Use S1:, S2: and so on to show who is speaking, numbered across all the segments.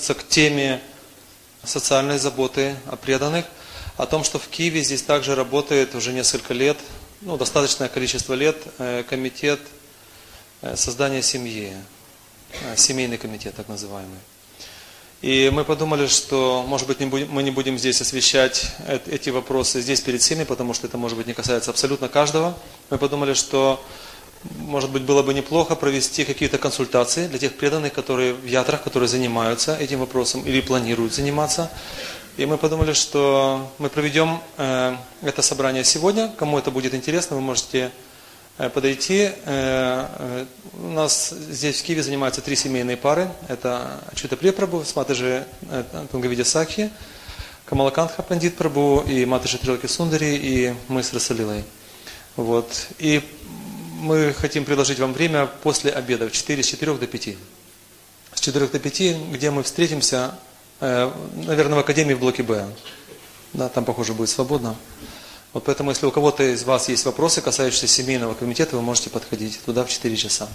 S1: относится к теме социальной заботы о преданных, о том, что в Киеве здесь также работает уже несколько лет, достаточное количество лет, комитет создания семьи, семейный комитет так называемый. И мы подумали, что, может быть, мы не будем здесь освещать эти вопросы здесь перед всеми, потому что это, может быть, не касается абсолютно каждого. Мы подумали, что, может быть, было бы неплохо провести какие-то консультации для тех преданных, которые в ятрах, которые занимаются этим вопросом или планируют заниматься. И мы подумали, что мы проведем это собрание сегодня. Кому это будет интересно, вы можете подойти. У нас здесь в Киеве занимаются 3 семейные пары. Это Ачюта Приya Прабху с Матаджи Тунгавидя Сакхи, Камалакантха Пандит Прабху и Матаджи Трилаки Сундари, и мы с Расалилой. Вот. И мы хотим предложить вам время после обеда, с 4 до 5. С 4 до 5, где мы встретимся, наверное, в Академии в блоке Б. Да, там, похоже, будет свободно. Вот поэтому, если у кого-то из вас есть вопросы, касающиеся семейного комитета, вы можете подходить туда в 4 часа.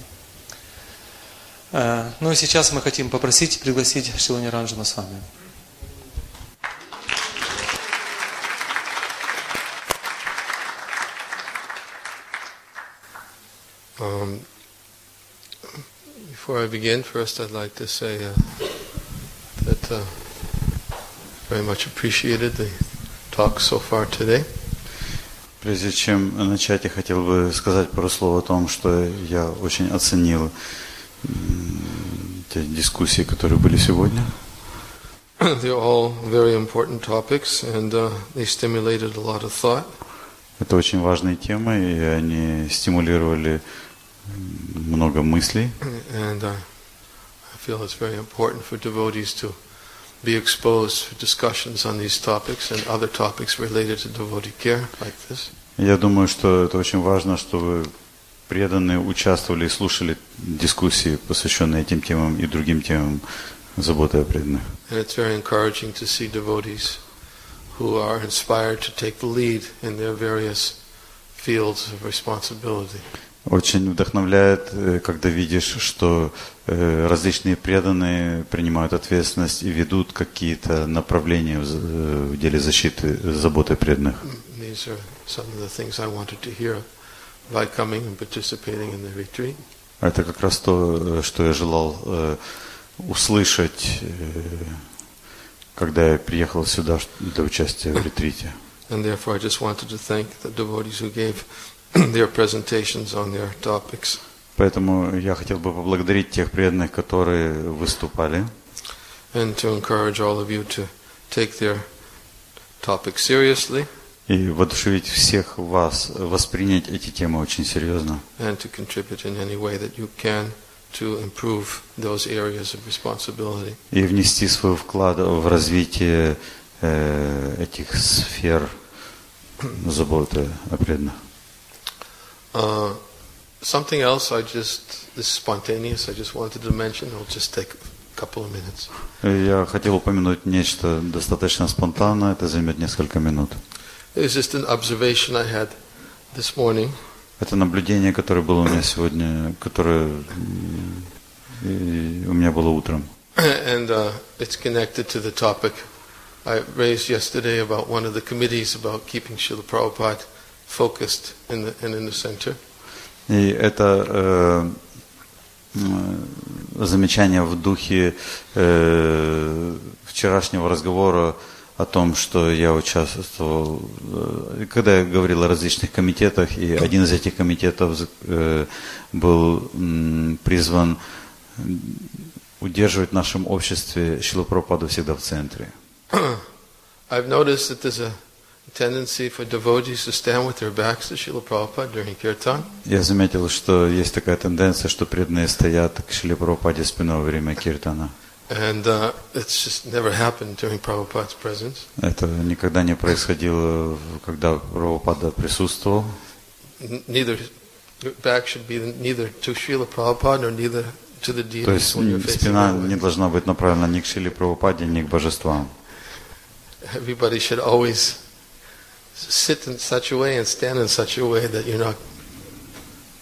S1: Ну и сейчас мы хотим пригласить Шрилу Ниранджану с вами.
S2: Before I begin, first I'd like to say that very much appreciated the talk so far today.
S3: Прежде чем начать, я хотел бы сказать пару слов о том, что я очень оценил те дискуссии, которые были сегодня.
S2: They're all very important topics, and they stimulated a lot of thought.
S3: Это очень важные темы, и они стимулировали много мыслей.
S2: And I feel it's very important for devotees to be exposed for discussions on these topics and other topics related to devotee care, like this.
S3: Я думаю, что это очень важно, чтобы преданные участвовали и слушали дискуссии, посвященные этим темам и другим темам заботы о преданных.
S2: And it's very encouraging to see devotees who are inspired to take the lead in their various fields of responsibility.
S3: Очень вдохновляет, когда видишь, что различные преданные принимают ответственность и ведут какие-то направления в деле защиты, заботы преданных.
S2: These are some of the things I wanted to hear by coming and participating in the retreat.
S3: Это как раз то, что я желал услышать, когда я приехал сюда для участия в ретрите.
S2: And therefore I just wanted to thank the devotees who gave their presentations on their topics.
S3: Поэтому я хотел бы поблагодарить тех преданных, которые выступали.
S2: And to encourage all of you to take their topics seriously.
S3: И воодушевить всех вас воспринять эти темы очень серьезно.
S2: And to contribute in any way that you can to improve those areas of responsibility.
S3: И внести свой вклад в развитие этих сфер заботы о преданных.
S2: Something else this is spontaneous, I just wanted to mention, it'll just take a couple of minutes.
S3: Я хотел упомянуть нечто достаточно спонтанное, это займет несколько минут.
S2: It's just an observation I had this morning.
S3: Это наблюдение, которое было у меня сегодня, которое у меня было утром.
S2: And it's connected to the topic I raised yesterday about one of the committees about keeping Srila Prabhupada focused in the center.
S3: И это замечание в духе вчерашнего разговора о том, что я участвовал, когда я говорил о различных комитетах, и один из этих комитетов был призван удерживать в нашем обществе Шрилу Прабхупаду всегда в центре.
S2: I've noticed that there's a tendency for devotees to stand with their backs to Srila Prabhupada during kirtan.
S3: Я заметил, что есть такая тенденция, что преданные стоят к Шриле Прабхупаде спиной во время киртана.
S2: And it's just never happened during Prabhupada's presence.
S3: Это никогда не происходило, когда Прабхупада присутствовал.
S2: Neither your back should be neither to Srila Prabhupada nor neither to the
S3: То
S2: deities
S3: есть
S2: when you're facing
S3: спина
S2: away.
S3: не должна быть направлена ни к Шриле Прабхупаде, ни к божествам.
S2: Everybody should always sit in such a way and stand in such a way that you're not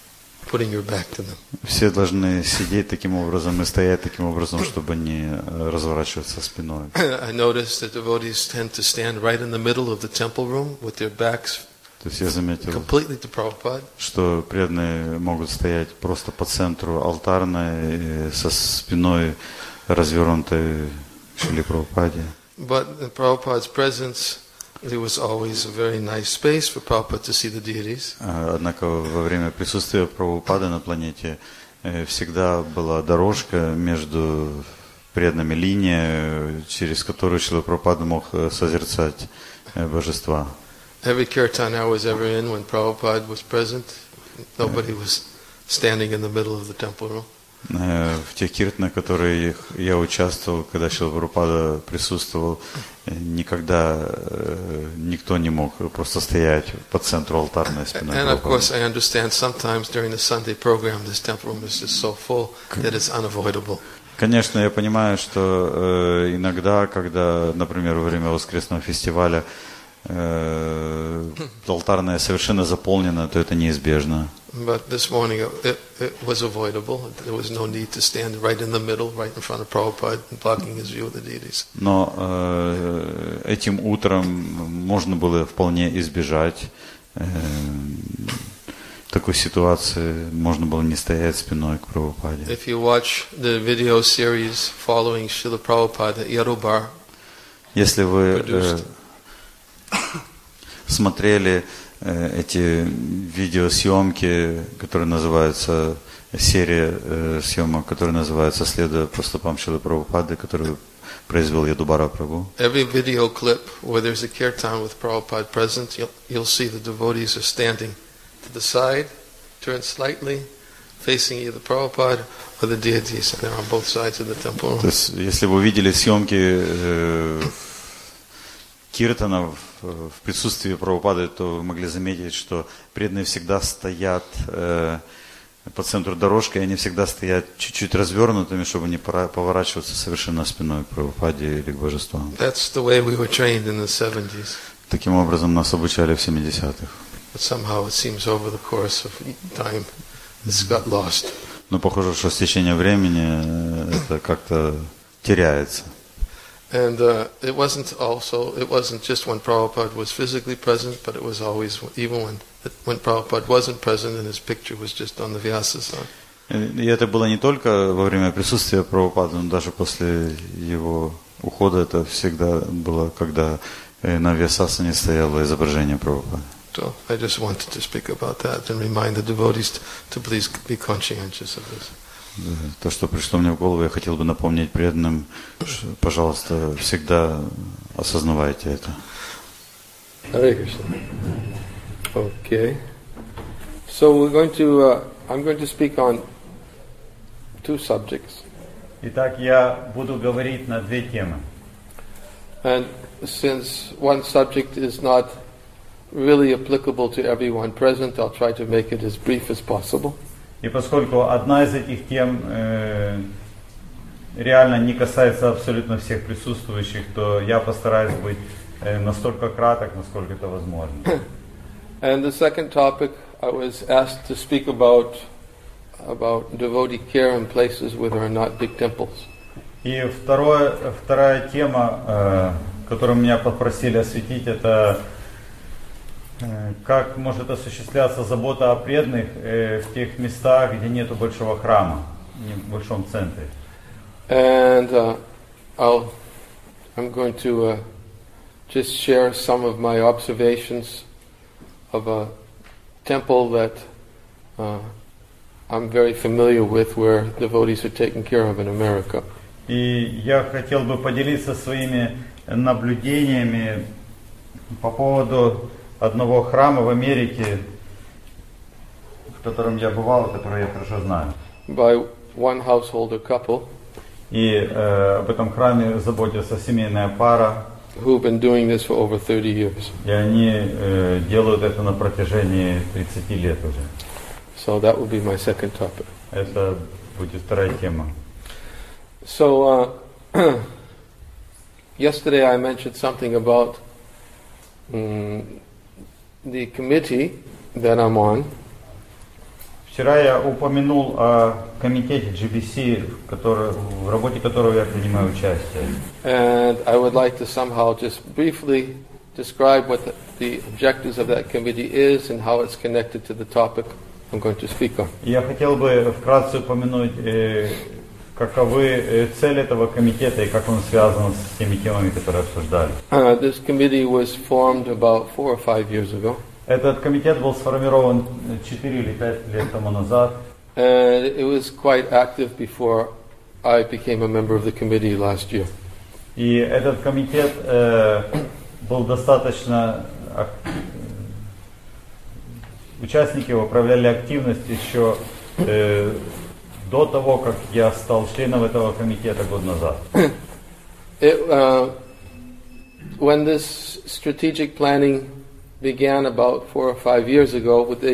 S2: putting your back to them.
S3: Все должны сидеть таким образом и стоять таким образом, чтобы не разворачиваться спиной.
S2: I noticed that devotees tend to stand right in the middle of the temple room with their backs
S3: То есть я заметил,
S2: completely to Prabhupada.
S3: что преданные могут стоять просто по центру алтарной, со спиной развернутой Шриле Прабхупаде.
S2: But in Prabhupada's presence, there was always a very nice space for Prabhupada to see the deities.
S3: Однако во время присутствия Прабхупады на планете всегда была дорожка между преданными, линия, через которую Шрила Прабхупада мог созерцать божества.
S2: Every kirtan I was ever in, when Prabhupada was present, nobody was standing in the middle of the temple room.
S3: В тех киртанах, в которых я участвовал, когда Шрила Прабхупада присутствовал, никогда никто не мог просто стоять по центру алтарной спиной
S2: And of course,
S3: Прабхупады.
S2: I understand sometimes during the Sunday program, this temple room is just so full that it's unavoidable.
S3: Конечно, я понимаю, что иногда, когда, например, во время воскресного фестиваля алтарная совершенно заполнена, то это неизбежно.
S2: But this morning it was avoidable. There was no need to stand right in the middle, right in front of Prabhupada, blocking his view of the deities.
S3: Но этим утром можно было вполне избежать такой ситуации, можно было не стоять спиной к Прабхупаде.
S2: If you watch the video series following Srila Prabhupada, Yarubar,
S3: Если вы смотрели эти видеосъемки, которые называются, серия съемок, которые называются «Следуя по стопам Шрилы Прабхупады», который произвел Ядубара Прабху.
S2: every video clip where there's a kirtan with Prabhupada present, you'll see the devotees are standing to the side, turn slightly, facing either Prabhupada or the deities, and they're on both sides of the temple.
S3: То есть, если вы увидели съемки киртанов в присутствии Прабхупады, то вы могли заметить, что преданные всегда стоят по центру дорожки, и они всегда стоят чуть-чуть развернутыми, чтобы не поворачиваться совершенно спиной к Прабхупаде или к божествам.
S2: That's the way we were trained in the 70s.
S3: Таким образом нас обучали в 70-х.
S2: But somehow it seems over the course of time it's got lost.
S3: Но похоже, что с течением времени это как-то теряется.
S2: And it wasn't just when Prabhupada was physically present, but it was always, even when Prabhupada wasn't present and his picture was just on the Vyasasana.
S3: И это было не только во время присутствия Прабхупады, но даже после его ухода это всегда было, когда на Вьясасане стояло изображение Прабхупады.
S2: So I just wanted to speak about that and remind the devotees to please be conscientious of this.
S3: То, что пришло мне в голову, я хотел бы напомнить преданным, пожалуйста, всегда осознавайте это.
S2: Hare Krishna. Okay. So I'm going to speak on two subjects.
S3: Итак, я буду говорить на две темы.
S2: And since one subject is not really applicable to everyone present, I'll try to make it as brief as possible.
S4: И поскольку одна из этих тем реально не касается абсолютно всех присутствующих, то я постараюсь быть настолько краток, насколько это возможно.
S2: And the second topic, I was asked to speak about devotee care in places where there are not big temples.
S4: И вторая тема, которую меня попросили осветить, это как может осуществляться забота о преданных в тех местах, где нету большого храма, не в большом центре.
S2: And I'm going to just share some of my observations of a temple that I'm very familiar with, where devotees are taken care of in America.
S4: И я хотел бы поделиться своими наблюдениями по поводу одного храма в Америке, в котором я бывал, который я хорошо знаю.
S2: By one householder couple.
S4: И об этом храме заботится семейная пара.
S2: Who've been doing this for over 30 years.
S4: И они делают это на протяжении 30 лет уже.
S2: So that would be my second topic.
S4: Это будет вторая тема.
S2: So yesterday I mentioned something about the committee that I'm on.
S4: Вчера я упомянул о комитете GBC, в работе которого я принимаю участие.
S2: And I would like to somehow just briefly describe what the objectives of that committee is and how it's connected to the topic I'm going to speak on.
S4: Я хотел бы вкратце упомянуть, каковы цели этого комитета и как он связан с теми темами, которые обсуждали.
S2: This committee was formed about 4 or 5 years ago.
S4: Этот комитет был сформирован 4 или 5 лет тому назад.
S2: And it was quite active before I became a member of the committee last year.
S4: И этот комитет был достаточно... Участники его проявляли активность еще до того, как я стал членом этого комитета год назад.
S2: When this strategic planning began about 4 or 5 years ago, they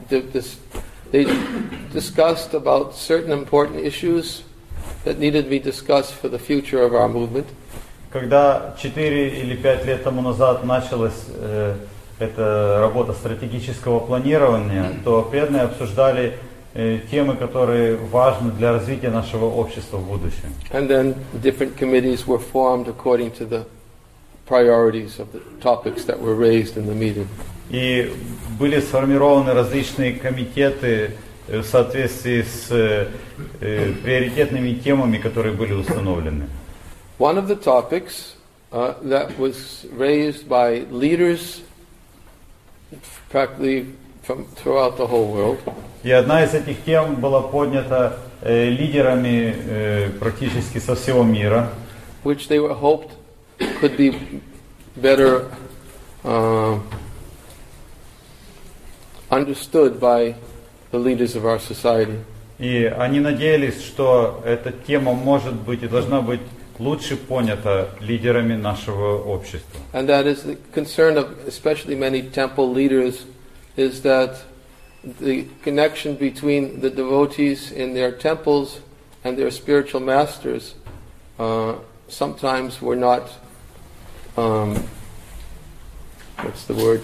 S2: discussed about certain important issues that needed to be discussed for the future of our movement.
S4: Когда 4 или 5 лет тому назад началась эта работа стратегического планирования, то преданные обсуждали темы, которые важны для развития нашего общества в будущем.
S2: And then different committees were formed according to the priorities of the topics that were raised in the meeting.
S4: И были сформированы различные комитеты в соответствии с приоритетными темами, которые были установлены.
S2: One of the topics that was raised by leaders practically from throughout the whole world.
S4: И одна из этих тем была поднята лидерами практически со всего мира,
S2: which they were hoped could be better understood by the leaders of our society.
S4: И они надеялись, что эта тема может быть и должна быть лучше понята лидерами нашего общества.
S2: And that is the concern of especially many temple leaders, is that the connection between the devotees in their temples and their spiritual masters sometimes were not, what's the word?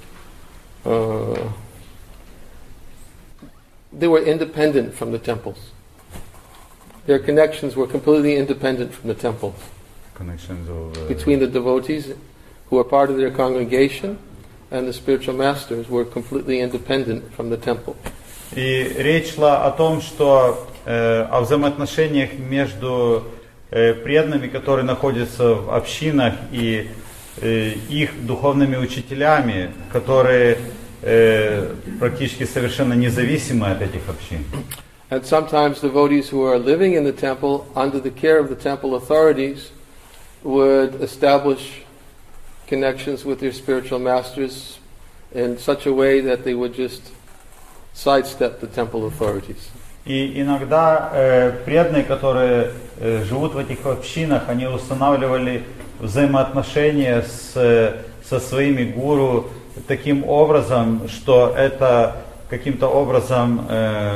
S2: They were independent from the temples. Their connections were completely independent from the temples.
S4: Connections of,
S2: between the devotees who were part of their congregation and the spiritual masters were completely independent from the temple.
S4: И речь шла о том, что о взаимоотношениях между преданными, которые находятся в общинах, и их духовными учителями, которые практически совершенно независимы от этих общин.
S2: And sometimes devotees who are living in the temple under the care of the temple authorities would establish connections with their spiritual masters in such a way that they would just sidestep the temple authorities.
S4: И иногда преданные, которые живут в этих общинах, они устанавливали взаимоотношения со своими гуру таким образом, что это каким-то образом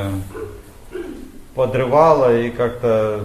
S4: подрывало и как-то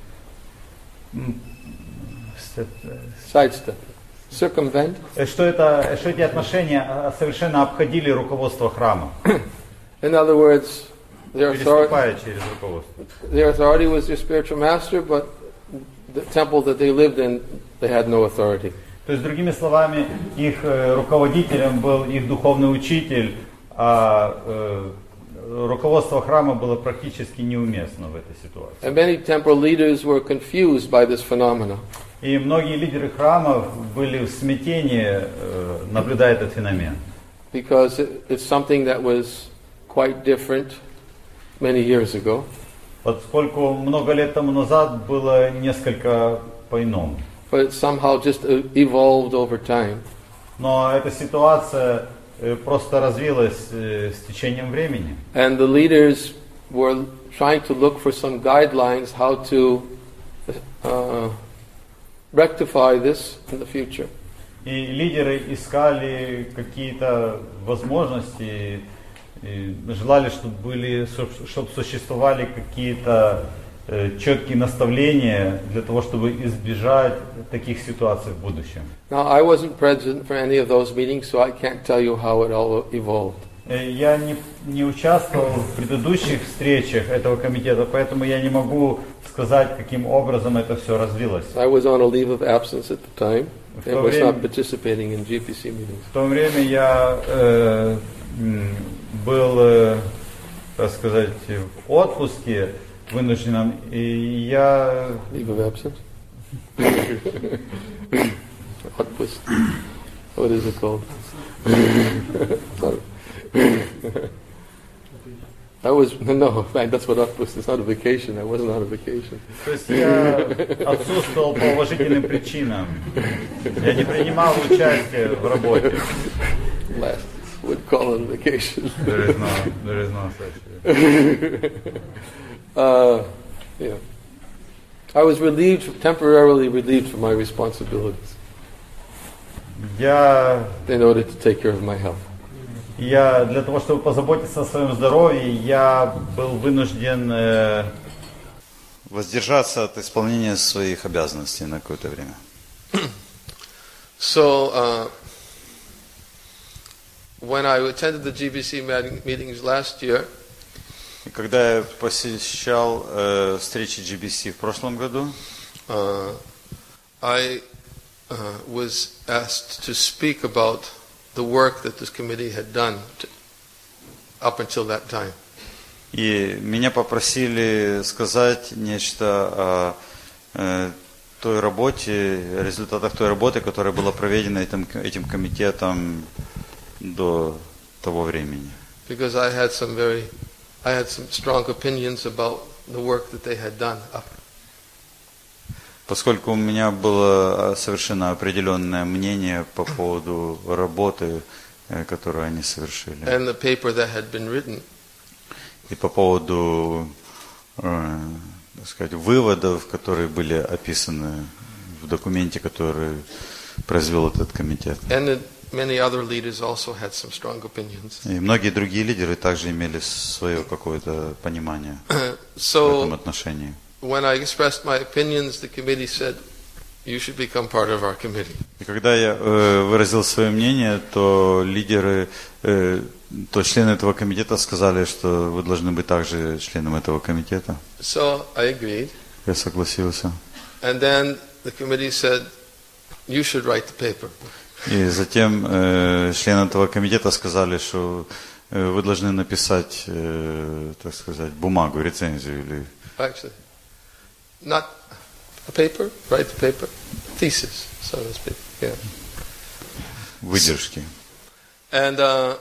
S2: sidestep, circumvent.
S4: Что эти отношения совершенно обходили руководство храма.
S2: In other words, their authority was their spiritual master, but the temple that they lived in, they had no authority.
S4: То есть, другими словами, их руководителем был их духовный учитель, а руководство храма было практически неуместно в этой ситуации.
S2: And many temple leaders were confused by this phenomenon.
S4: И многие лидеры храмов были в смятении, наблюдая этот феномен.
S2: Because it's something that was quite different many years ago.
S4: Поскольку много лет тому назад было несколько по-иному.
S2: But it somehow just evolved over time.
S4: Но эта ситуация просто развилась с течением времени.
S2: And the leaders were trying to look for some guidelines how to rectify this in the future.
S4: И лидеры искали какие-то возможности, и желали, чтобы существовали какие-то четкие наставления для того, чтобы избежать таких ситуаций в будущем.
S2: Now, I wasn't present for any of those meetings, so I can't tell you how it all evolved.
S4: Я не участвовал в предыдущих встречах этого комитета, поэтому я не могу сказать, каким образом это все развилось.
S2: I was on a leave of absence at the time and was not participating in GPC meetings.
S4: В то время я был, так сказать, в отпуске вынужденном, и я...
S2: Leave of absence? Отпуск. What is it called? That's what отпуск. It's not a vacation. I wasn't on a vacation.
S4: То есть я отсутствовал по уважительным причинам. Я не принимал участие в работе.
S2: Last would call it a vacation.
S4: There is no such.
S2: Yeah. I was temporarily relieved from my responsibilities in order to take care of my health.
S4: Я для того, чтобы позаботиться о своем здоровье, я был вынужден
S3: воздержаться от исполнения своих обязанностей на какое-то время.
S2: So, when I attended the GBC meetings last year,
S3: и когда я посещал встречи GBC в прошлом году,
S2: I was asked to speak about the work that this committee had done up until that time.
S3: И меня попросили сказать нечто о той работе, результатах той работы, которая была проведена этим комитетом до того времени.
S2: Because I had some strong opinions about the work that they had done up.
S3: Поскольку у меня было совершенно определенное мнение по поводу работы, которую они совершили.
S2: And the paper that had been written.
S3: И по поводу, так сказать, выводов, которые были описаны в документе, который произвел этот комитет.
S2: And many other leaders also had some strong opinions.
S3: И многие другие лидеры также имели свое какое-то понимание в этом отношении.
S2: When I expressed my opinions, the committee said, "You should become part of our committee."
S3: И когда я выразил свое мнение, то члены этого комитета сказали, что вы должны быть также членом этого комитета.
S2: So I agreed.
S3: Я согласился.
S2: And then the committee said, "You should write the paper."
S3: И затем члены этого комитета сказали, что вы должны написать, так сказать, бумагу, рецензию или.
S2: Actually, not a paper, write the paper, thesis, so to speak. Yeah.
S3: Выдержки.
S2: And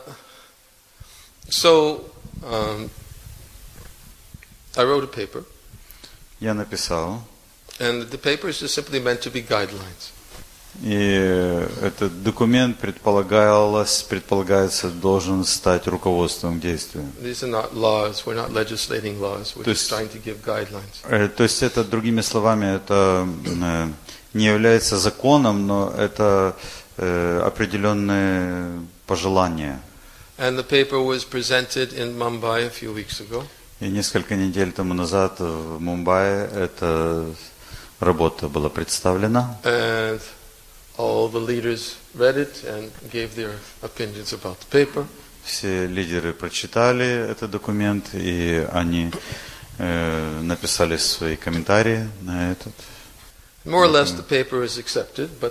S2: I wrote a paper.
S3: Я написал.
S2: And the paper is just simply meant to be guidelines.
S3: И этот документ предполагается должен стать руководством к действию.
S2: These are not laws. We're not legislating laws. We're just trying to give guidelines.
S3: То есть это, другими словами, это не является законом, но это определенные пожелания.
S2: And the paper was presented in Mumbai a few weeks ago.
S3: И несколько недель тому назад в Мумбаи эта работа была представлена.
S2: And all the leaders read it and gave their opinions about the paper.
S3: Все лидеры прочитали этот документ, и они написали свои комментарии на этот.
S2: More or less the paper is accepted, but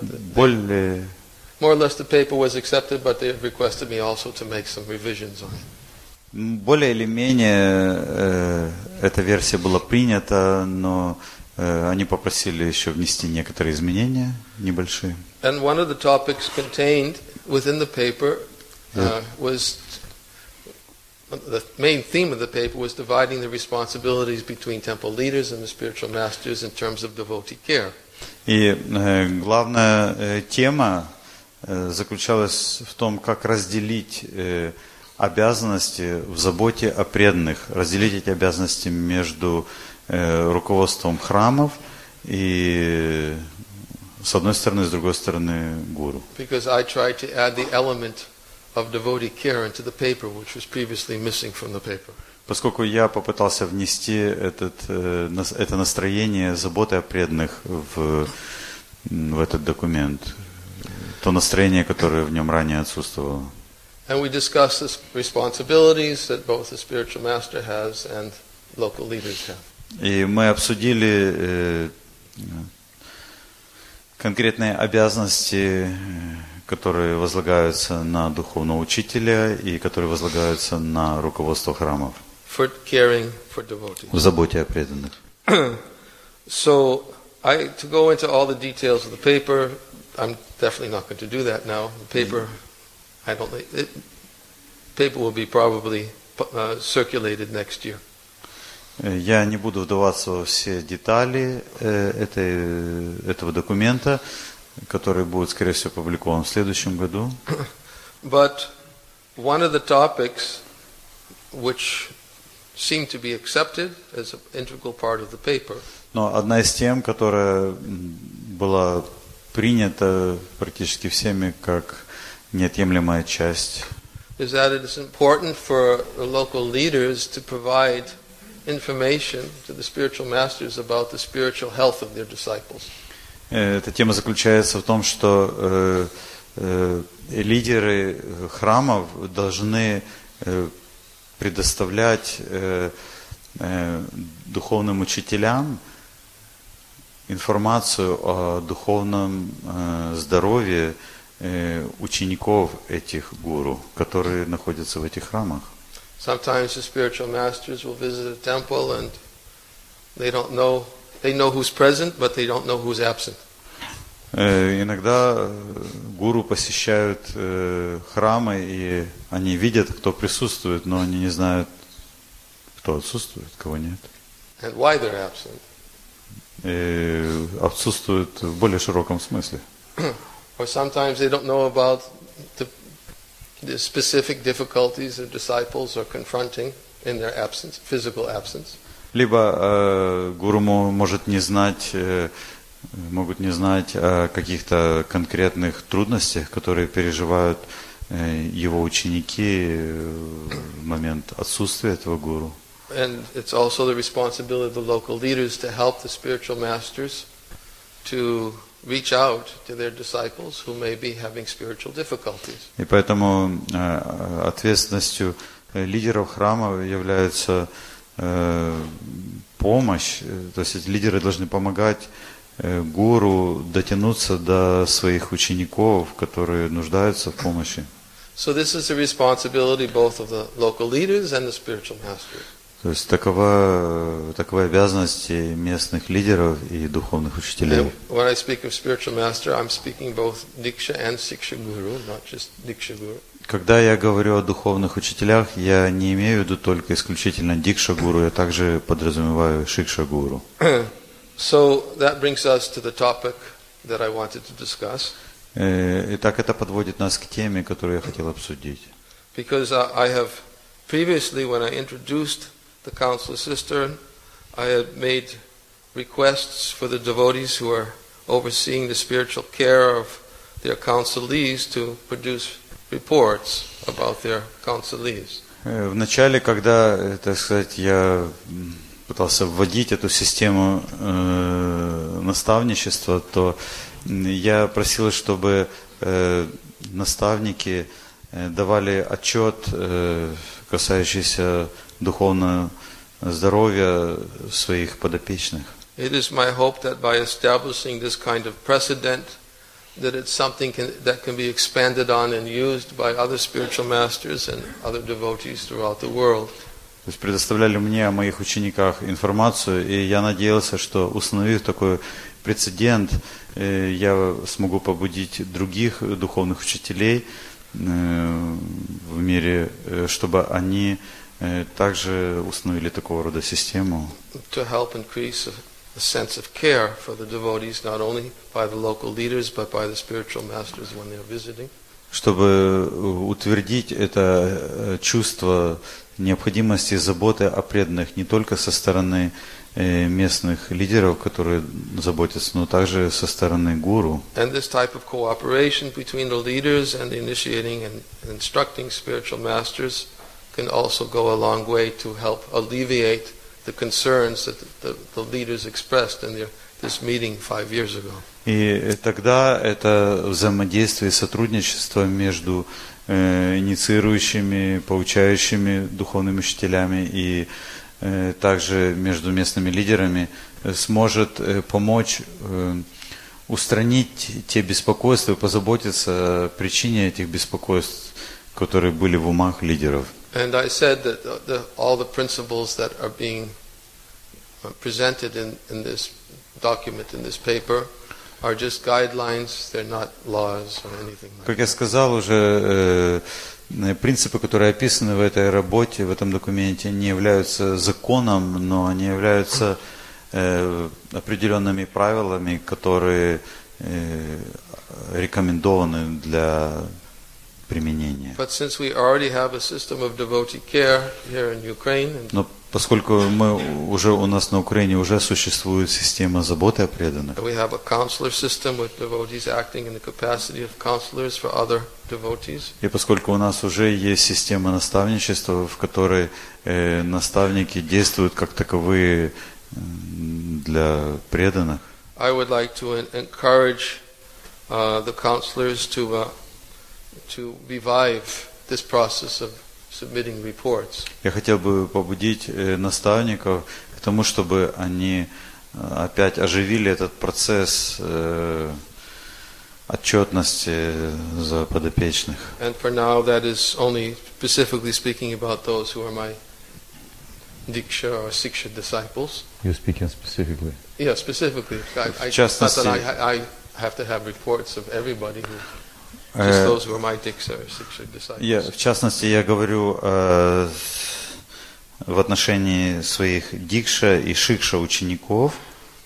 S2: they have requested me also to make some revisions on it.
S3: Более или менее эта версия была принята, но они попросили еще внести некоторые изменения небольшие.
S2: And one of the topics contained within the paper was the main theme of the paper was dividing the responsibilities between temple leaders and the spiritual masters in terms of devotee care.
S3: И главная тема заключалась в том, как разделить обязанности в заботе о преданных, разделить эти обязанности между руководством храмов и с одной стороны, с другой стороны гуру.
S2: Because I tried to add the element of devotee care into the paper, which was previously missing from the paper.
S3: Поскольку я попытался внести это настроение заботы о преданных в этот документ, то настроение, которое в нем ранее отсутствовало.
S2: And we discussed the responsibilities that both the spiritual master has and local leaders have.
S3: И мы обсудили конкретные обязанности, которые возлагаются на духовного учителя и которые возлагаются на руководство храмов
S2: For caring for devotees.
S3: в заботе о преданных.
S2: So, to go into all the details of the paper, I'm definitely not going to do that now. The paper, paper will be probably circulated next year.
S3: Я не буду вдаваться во все детали этого документа, который будет, скорее всего, опубликован в следующем году.
S2: But one of the topics which seemed to be accepted as an integral part of the paper.
S3: Но одна из тем, которая была принята практически всеми как неотъемлемая часть,
S2: is that it is important for the local leaders to provide information to the spiritual masters about the spiritual health of their disciples.
S3: Эта тема заключается в том, что лидеры храмов должны предоставлять духовным учителям информацию о духовном здоровье учеников этих гуру, которые находятся в этих храмах.
S2: Sometimes the spiritual masters will visit a temple and they know who's present, but they don't know who's absent.
S3: Иногда гуру посещают храмы, и они видят, кто присутствует, но они не знают, кто отсутствует, кого нет.
S2: And why they're absent.
S3: Отсутствуют в более широком смысле.
S2: Or sometimes they don't know about the specific difficulties their disciples are confronting in their absence, physical absence.
S3: Либо гуру могут не знать о каких-то конкретных трудностях, которые переживают его ученики в момент отсутствия этого гуру.
S2: And it's also the responsibility of the local leaders to help the spiritual masters to reach out to their disciples who may be having spiritual difficulties.
S3: И поэтому ответственностью лидеров храма является помощь, то есть лидеры должны помогать гуру дотянуться до своих учеников, которые нуждаются в помощи.
S2: So this is the responsibility both of the local leaders and the spiritual masters.
S3: То есть такова обязанность местных лидеров и духовных учителей.
S2: When I speak of spiritual master, I'm speaking both Diksha and Siksha Guru, not just Diksha Guru.
S3: Когда я говорю о духовных учителях, я не имею в виду только исключительно Дикша Гуру, я также подразумеваю Шикша Гуру.
S2: So that brings us to the topic that I wanted to discuss.
S3: Итак, это подводит нас к теме, которую я хотел обсудить.
S2: Because I have previously, when I introduced the counselor cistern, I had made requests for the devotees who are overseeing the spiritual care of their counselees to produce reports about their counselees.
S3: В начале, когда, так сказать, я пытался вводить эту систему наставничества, то я просил, чтобы наставники давали отчет, касающийся духовного здоровья своих подопечных.
S2: It is my hope that by establishing this kind of precedent, that it's something that can be expanded on and used by other spiritual masters and other devotees throughout the world.
S3: То есть предоставляли мне о моих учениках информацию, и я надеялся, что, установив такой прецедент, я смогу побудить других духовных учителей в мире, чтобы они также установили такого рода систему.
S2: To help increase a sense of care for the devotees, not only by the local leaders, but by the spiritual masters when they are visiting.
S3: Чтобы утвердить это чувство необходимости заботы о преданных не только со стороны местных лидеров, которые заботятся, но также со стороны гуру.
S2: And this type of cooperation between the leaders and the initiating and instructing spiritual masters can also go a long way to help alleviate the concerns that the leaders expressed in this meeting 5 years ago.
S3: И тогда это взаимодействие и сотрудничество между инициирующими, поучающими духовными учителями и также между местными лидерами сможет помочь устранить те беспокойства и позаботиться о причине этих беспокойств, которые были в умах лидеров.
S2: And I said that all the principles that are being presented in this document, in this paper, are just guidelines, they're not laws or anything like that.
S3: Как я сказал уже, принципы, которые описаны в этой работе, в этом документе, не являются законом, но они являются определенными правилами, которые рекомендованы для применения.
S2: But since we already have a system of devotee care here in Ukraine,
S3: Но поскольку у нас на Украине уже существует система заботы о преданных,
S2: we have a counselor system with devotees acting in the capacity of counselors for other devotees.
S3: и поскольку у нас уже есть система наставничества, в которой наставники действуют как таковые для преданных,
S2: I would like to encourage the counselors to revive this process of submitting reports.
S3: я хотел бы побудить наставников к тому, чтобы они опять оживили этот процесс отчетности за подопечных.
S2: And for now, that is only specifically speaking about those who are my Diksha or Siksha disciples.
S3: You're speaking specifically.
S2: Yeah, specifically.
S3: Just
S2: not that I have to have reports of everybody who. Just those who are my Diksha or Siksha disciples.
S3: В частности, я говорю в отношении своих дикша и шикша учеников.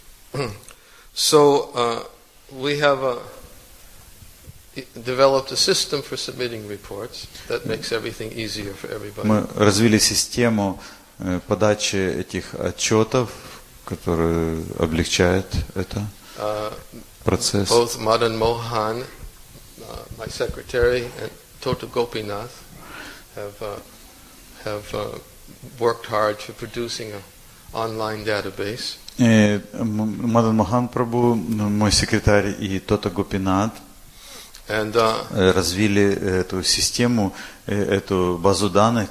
S2: So we have developed a system for submitting reports that makes everything easier for everybody.
S3: Мы развили систему подачи этих отчетов, которая облегчает это процесс.
S2: Both Madan Mohan, my secretary, and Tota Gopinath have worked hard for producing an online database.
S3: Мадан Мохан Прабhu, мой секретарь, и Тота Гопинат развили эту систему, эту базу данных,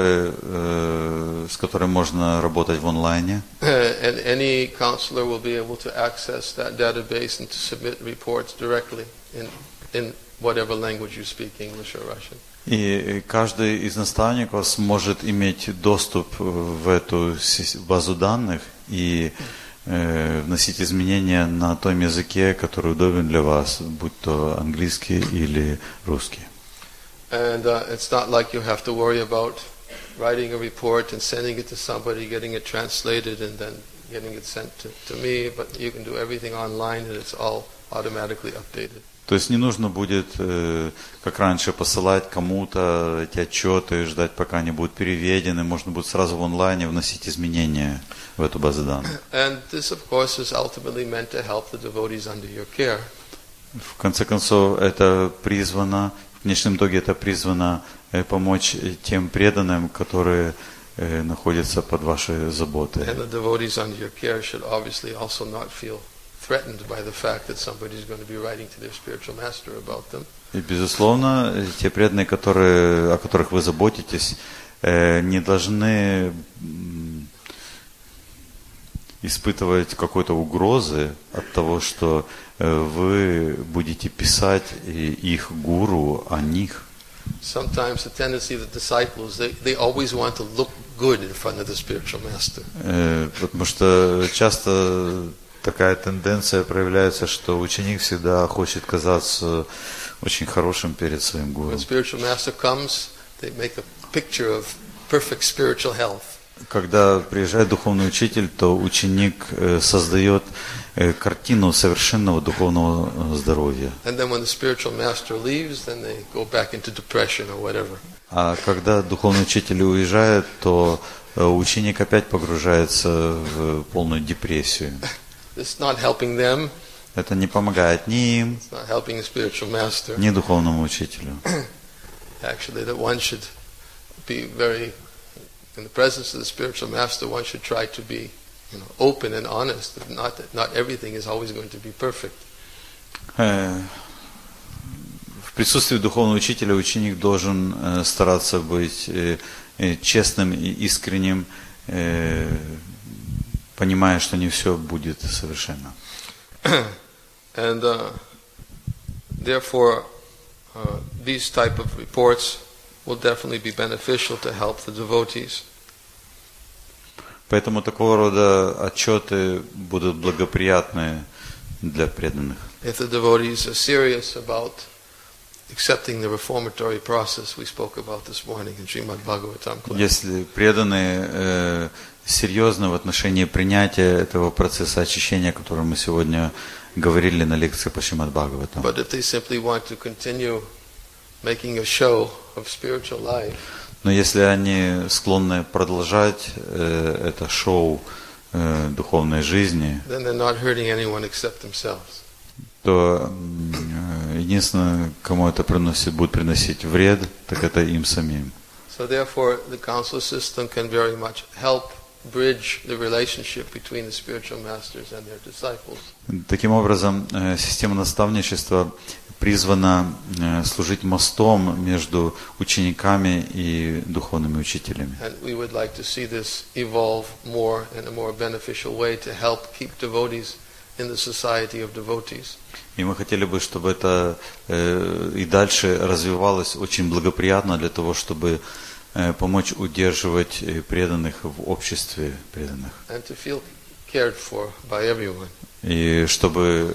S3: с которой можно работать в онлайне.
S2: And any counselor will be able to access that database and to submit reports directly in whatever language you speak, English or Russian.
S3: И каждый из наставников сможет иметь доступ в эту базу данных и вносить изменения на том языке, который удобен для вас, будь то английский или русский.
S2: And it's not like you have to worry about writing a report and sending it to somebody, getting it translated and then getting it sent to me, but you can do everything online and it's all automatically updated.
S3: То есть не нужно будет, как раньше, посылать кому-то эти отчеты, ждать, пока они будут переведены. Можно будет сразу в онлайне вносить изменения в эту базу данных. В конце концов, это призвано, в конечном итоге это призвано помочь тем преданным, которые находятся под вашей заботой.
S2: Threatened by the fact that somebody is going to be writing to their spiritual master about them.
S3: И, безусловно, те преданные, о которых вы заботитесь, не должны испытывать какой-то угрозы от того, что вы будете писать их гуру о них.
S2: Sometimes the tendency of the disciples, they always want to look good in front of the spiritual master.
S3: Потому что часто такая тенденция проявляется, что ученик всегда хочет казаться очень хорошим перед своим гуру. Когда приезжает духовный учитель, то ученик создает картину совершенного духовного здоровья. А когда духовный учитель уезжает, то ученик опять погружается в полную депрессию.
S2: It's not helping them.
S3: Это не помогает ни им,
S2: It's not helping a spiritual master.
S3: Ни духовному учителю.
S2: Actually, that one should be very, in the presence of the spiritual master, one should try to be, open and honest. Not everything is always going to be perfect.
S3: В В присутствии духовного учителя ученик должен стараться быть честным и искренним, понимая, что не все будет совершенно.
S2: And therefore, these type of reports will definitely be beneficial to help the devotees.
S3: Поэтому такого рода отчеты будут благоприятны для преданных.
S2: If the devotees are serious about accepting the reformatory process we spoke about this morning in Srimad Bhagavatam class.
S3: Если преданные серьезны в отношении принятия этого процесса очищения, о котором мы сегодня говорили на лекции по Шримад Бхагаватам.
S2: But if they simply want to continue making a show of spiritual life,
S3: но если они склонны продолжать это шоу духовной жизни,
S2: then they're not hurting anyone except themselves.
S3: то единственное, кому это будет приносить вред, так это им самим.
S2: So therefore, the council system can very much help bridge the relationship between the spiritual masters and their disciples.
S3: Таким образом, система наставничества призвана служить мостом между учениками и духовными учителями.
S2: And we would like to see this evolve more in a more beneficial way to help keep devotees in the society of devotees.
S3: И мы хотели бы, чтобы это и дальше развивалось очень благоприятно для того, чтобы помочь удерживать преданных в обществе преданных.
S2: And to feel cared for by everyone.
S3: И чтобы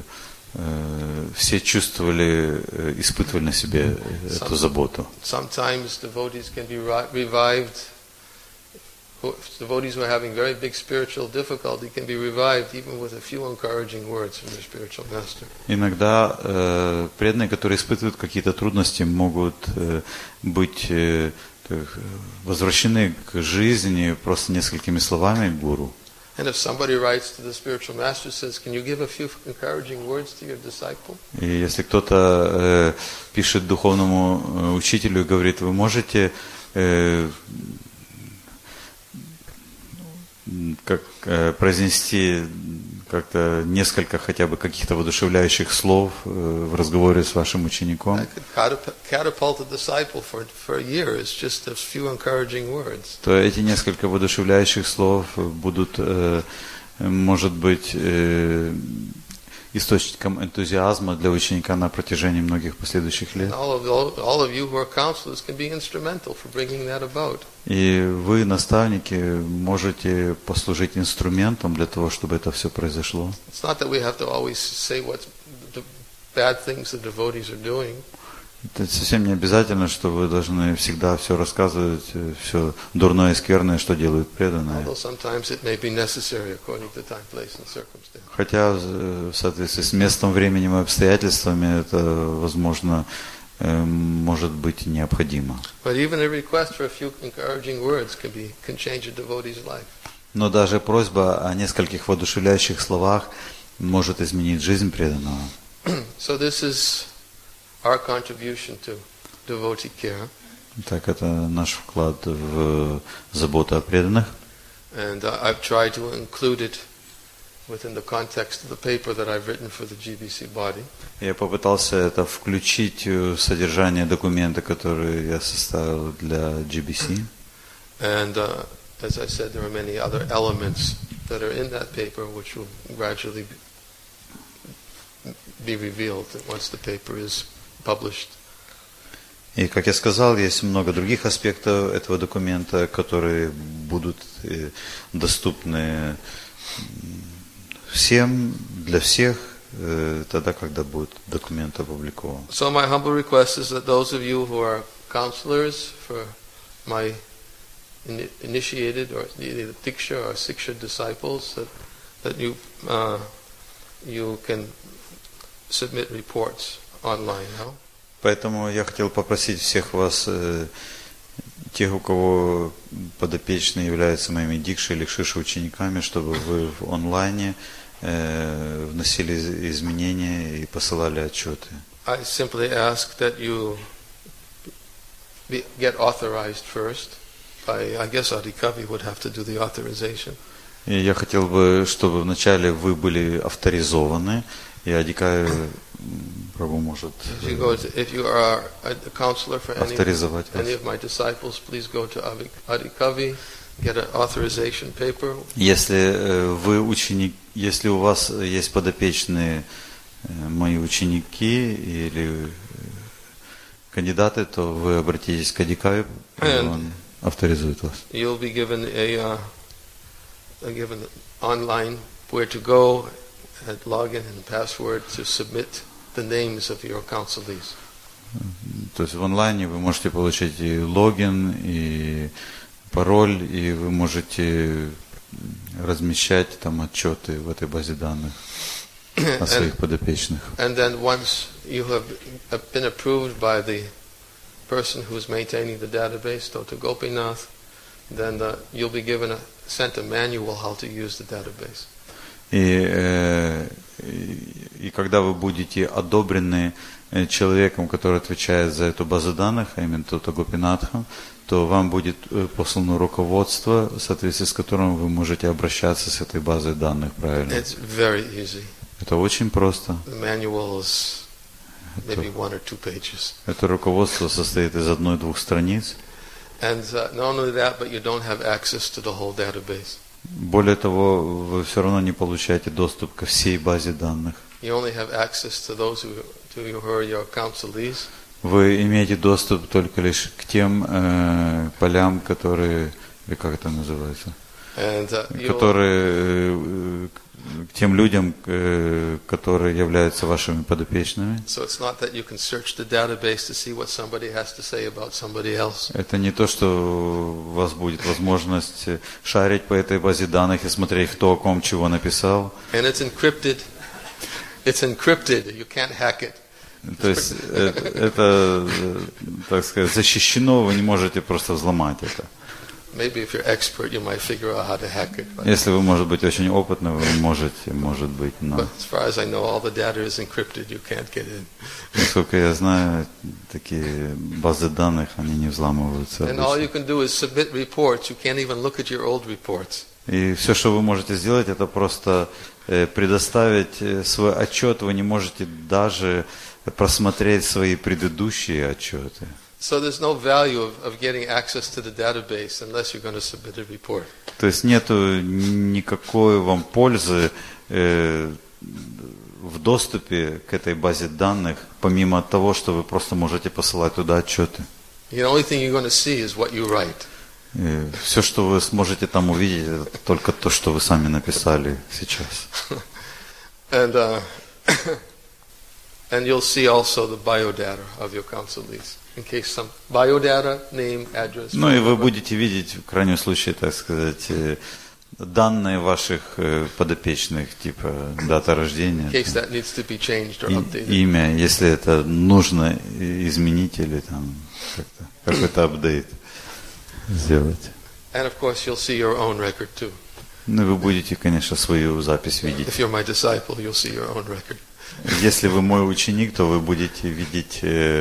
S3: все чувствовали, испытывали на себе эту заботу.
S2: Sometimes devotees can be revived. Devotees who are having very big spiritual difficulty can be revived even with a few encouraging words from their spiritual master.
S3: Иногда преданные, которые испытывают какие-то трудности, могут быть возвращены к жизни просто несколькими словами гуру.
S2: And if somebody writes to the spiritual master says, "Can you give a few encouraging words to your disciple?"
S3: И если кто-то пишет духовному учителю и говорит, вы можете произнести как-то несколько хотя бы каких-то воодушевляющих слов в разговоре с вашим учеником, то эти несколько воодушевляющих слов будут, может быть, источником энтузиазма для ученика на протяжении многих последующих лет. И вы, наставники, можете послужить инструментом для того, чтобы это все произошло. Это совсем не обязательно, что вы должны всегда все рассказывать, все дурное и скверное, что делают преданные. Хотя в соответствии с местом, временем и обстоятельствами это, возможно, может быть необходимо. Но даже просьба о нескольких воодушевляющих словах может изменить жизнь преданного.
S2: Our contribution to devotee care.
S3: Так, это наш вклад в заботу о преданных.
S2: And I've tried to include it within the context of the paper that I've written for the GBC body.
S3: Я попытался это включить в содержание документа, который я составил для GBC.
S2: And as I said, there are many other elements that are in that paper which will gradually be revealed once the paper is published.
S3: И, как я сказал, есть много других аспектов этого документа, которые будут доступны всем, для всех, тогда, когда будет документ опубликован.
S2: So my humble request is that those of you who are counselors for my initiated or either Diksha or Siksha disciples, that you can submit reports online, no?
S3: Поэтому я хотел попросить всех вас, тех, у кого подопечные являются моими дикши или кшиши учениками, чтобы вы в онлайне вносили изменения и посылали отчеты.
S2: I simply ask that you get authorized first. I guess Adhikavi would have to do the authorization.
S3: И я хотел бы, чтобы вначале вы были авторизованы, и Адикави Прабху может
S2: If you are a counselor for
S3: авторизовать вас.
S2: any of my disciples, please go to Adikavi, get an authorization paper.
S3: Если вы ученик, если у вас есть подопечные мои ученики или кандидаты, то вы обратитесь к Адикаве, и он авторизует вас.
S2: You'll be given given online where to go, and login and password to submit the names of your counselees.
S3: То есть в онлайне вы можете получить и логин, и пароль, и вы можете размещать там отчеты в этой базе данных о своих подопечных.
S2: And then once you have been approved by the person who is maintaining the database, Dr. Gopinath, then you'll be sent a manual how to use the database.
S3: И когда вы будете одобрены человеком, который отвечает за эту базу данных, а именно Доктор Гопинатхом, то вам будет послано руководство, в соответствии с которым вы можете обращаться с этой базой данных правильно.
S2: It's very easy.
S3: Это очень просто.
S2: The manual is maybe 1 or 2 pages.
S3: Это руководство состоит из 1-2 страниц.
S2: And not only that, but you don't have access to the whole database.
S3: Более того, вы все равно не получаете доступ ко всей базе данных.
S2: You only have access to those who are your counselees.
S3: Вы имеете доступ только лишь к тем полям, которые, или как это называется, которые к тем людям, которые являются вашими подопечными. Это не то, что у вас будет возможность шарить по этой базе данных и смотреть, кто о ком чего написал.
S2: It's encrypted. You can't hack it.
S3: То есть это, так сказать, защищено, вы не можете просто взломать это.
S2: Maybe if you're expert, you might figure out how to hack it.
S3: Если вы, может быть, очень опытны, вы можете, может быть, но...
S2: But as far as I know, all the data is encrypted. You can't get in.
S3: Насколько я знаю, такие базы данных, они не взламываются.
S2: And all you can do is submit reports. You can't even look at your old reports.
S3: И все, что вы можете сделать, это просто предоставить свой отчет. Вы не можете даже просмотреть свои предыдущие отчеты.
S2: So there's no value of getting access to the database unless you're going to submit a report.
S3: То есть нету никакой вам пользы в доступе к этой базе данных, помимо того, что вы просто можете посылать туда отчеты.
S2: The only thing you're going to see is what you write.
S3: Все, что вы сможете там увидеть, это только то, что вы сами написали сейчас.
S2: And you'll see also the biodata of your counselees. In case some biodata, name, address.
S3: Ну и вы будете видеть, в крайнем случае, так сказать, данные ваших подопечных, типа дата рождения,
S2: in case that needs to be changed or updated.
S3: Имя, если это нужно изменить или там как-то какой-то апдейт сделать.
S2: And of course you'll see your own record too.
S3: Ну вы будете, конечно, свою запись видеть.
S2: If you're my disciple, you'll see your own record.
S3: Если вы мой ученик, то вы будете видеть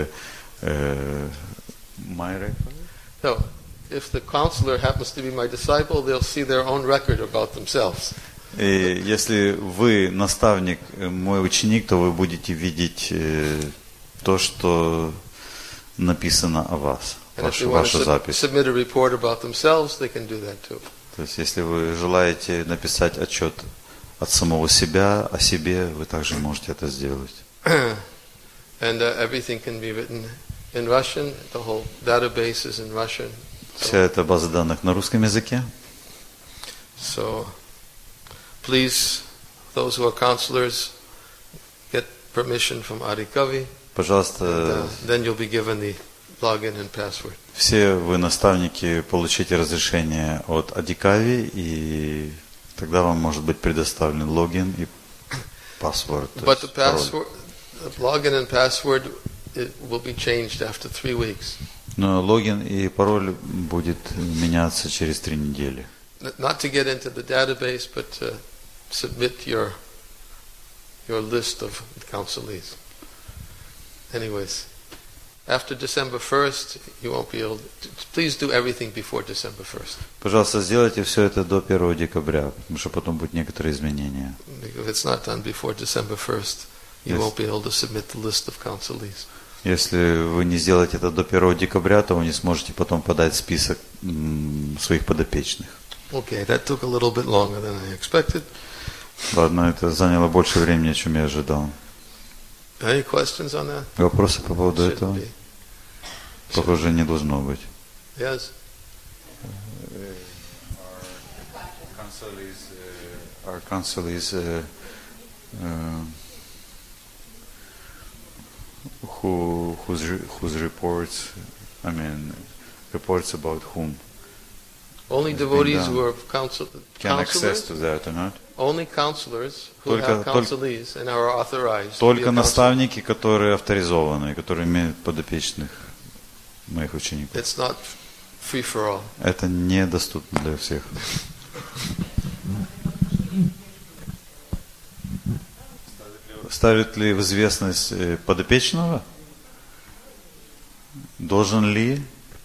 S3: my record.
S2: So, if the counselor happens to be my disciple, they'll see their own record about themselves.
S3: И если вы наставник, мой ученик, то вы будете видеть то, что написано о вас, ваша запись.
S2: Submit a report about themselves, they can do that too.
S3: То есть, если вы желаете написать отчет от самого себя, о себе, вы также можете это сделать.
S2: And everything can be written in Russian. The whole database is in Russian.
S3: Вся эта база данных на русском языке.
S2: So, please, those who are counselors, get permission from Adikavi.
S3: Пожалуйста.
S2: Then you'll be given the login and password.
S3: Все вы, наставники, получите разрешение от Адикави, и тогда вам может быть предоставлен логин и паспорт.
S2: But the password, the login and password, it will be changed after 3 weeks.
S3: Но логин и пароль будет меняться через 3 недели.
S2: Not to get into the database, but to submit your list of counselees. Anyways, after December 1st, you won't be able to. Please do everything before December 1st.
S3: Пожалуйста, сделайте все это до 1 декабря, потому что потом будут некоторые изменения.
S2: If it's not done before December 1st, you
S3: Yes.
S2: won't be able to submit the list of counselees.
S3: Если вы не сделаете это до 1 декабря, то вы не сможете потом подать список своих подопечных.
S2: Okay, that took a little bit longer than I expected.
S3: Ладно, это заняло больше времени, чем я ожидал.
S2: Any questions on that?
S3: Вопросы по поводу
S2: Shouldn't
S3: этого?
S2: be.
S3: Похоже, не должно быть.
S2: Yes.
S3: Our counselees whose reports, reports about whom
S2: Only
S3: It's been
S2: devotees
S3: done.
S2: who are
S3: can access to
S2: counselors,
S3: that or not.
S2: only counselors who
S3: Только-
S2: have counselees and are authorized. to be
S3: Только
S2: a counselor.
S3: наставники, которые авторизованы, которые имеют подопечных моих учеников.
S2: It's not free for all.
S3: Это недоступно для всех. Ставит ли в известность подопечного? Должен ли?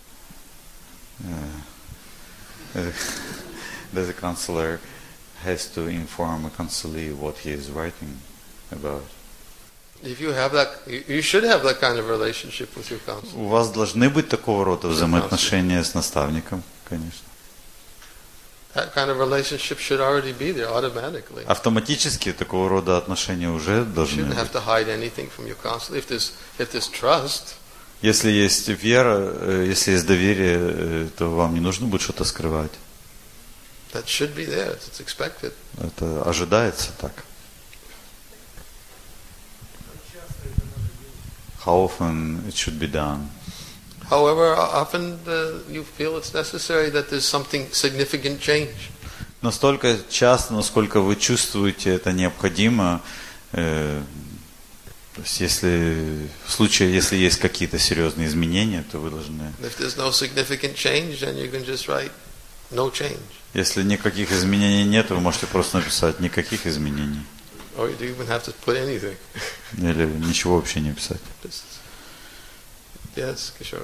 S3: Does a counselor has to inform a counselee what he is writing about?
S2: If you have that, you should have that kind of relationship with your counselor.
S3: У вас должны быть такого рода взаимоотношения с наставником, конечно.
S2: That kind of relationship should already be there automatically.
S3: Автоматически такого рода отношения уже
S2: You
S3: должны
S2: shouldn't have
S3: быть.
S2: to hide anything from your counselor. If there's trust,
S3: Если есть вера, если есть доверие, то вам не нужно будет что-то скрывать.
S2: that should be there. It's expected.
S3: Это ожидается так. How often it should be done?
S2: However, often you feel it's necessary that there's something significant change.
S3: Настолько часто, насколько вы чувствуете это необходимо, то есть если в случае, если есть какие-то серьезные изменения, то вы должны.
S2: If there's no significant change, then you can just write no change.
S3: Если никаких изменений нет, вы можете просто написать никаких изменений.
S2: Or you don't even have to put anything.
S3: Или ничего вообще не писать.
S2: Just, yes, Kishore.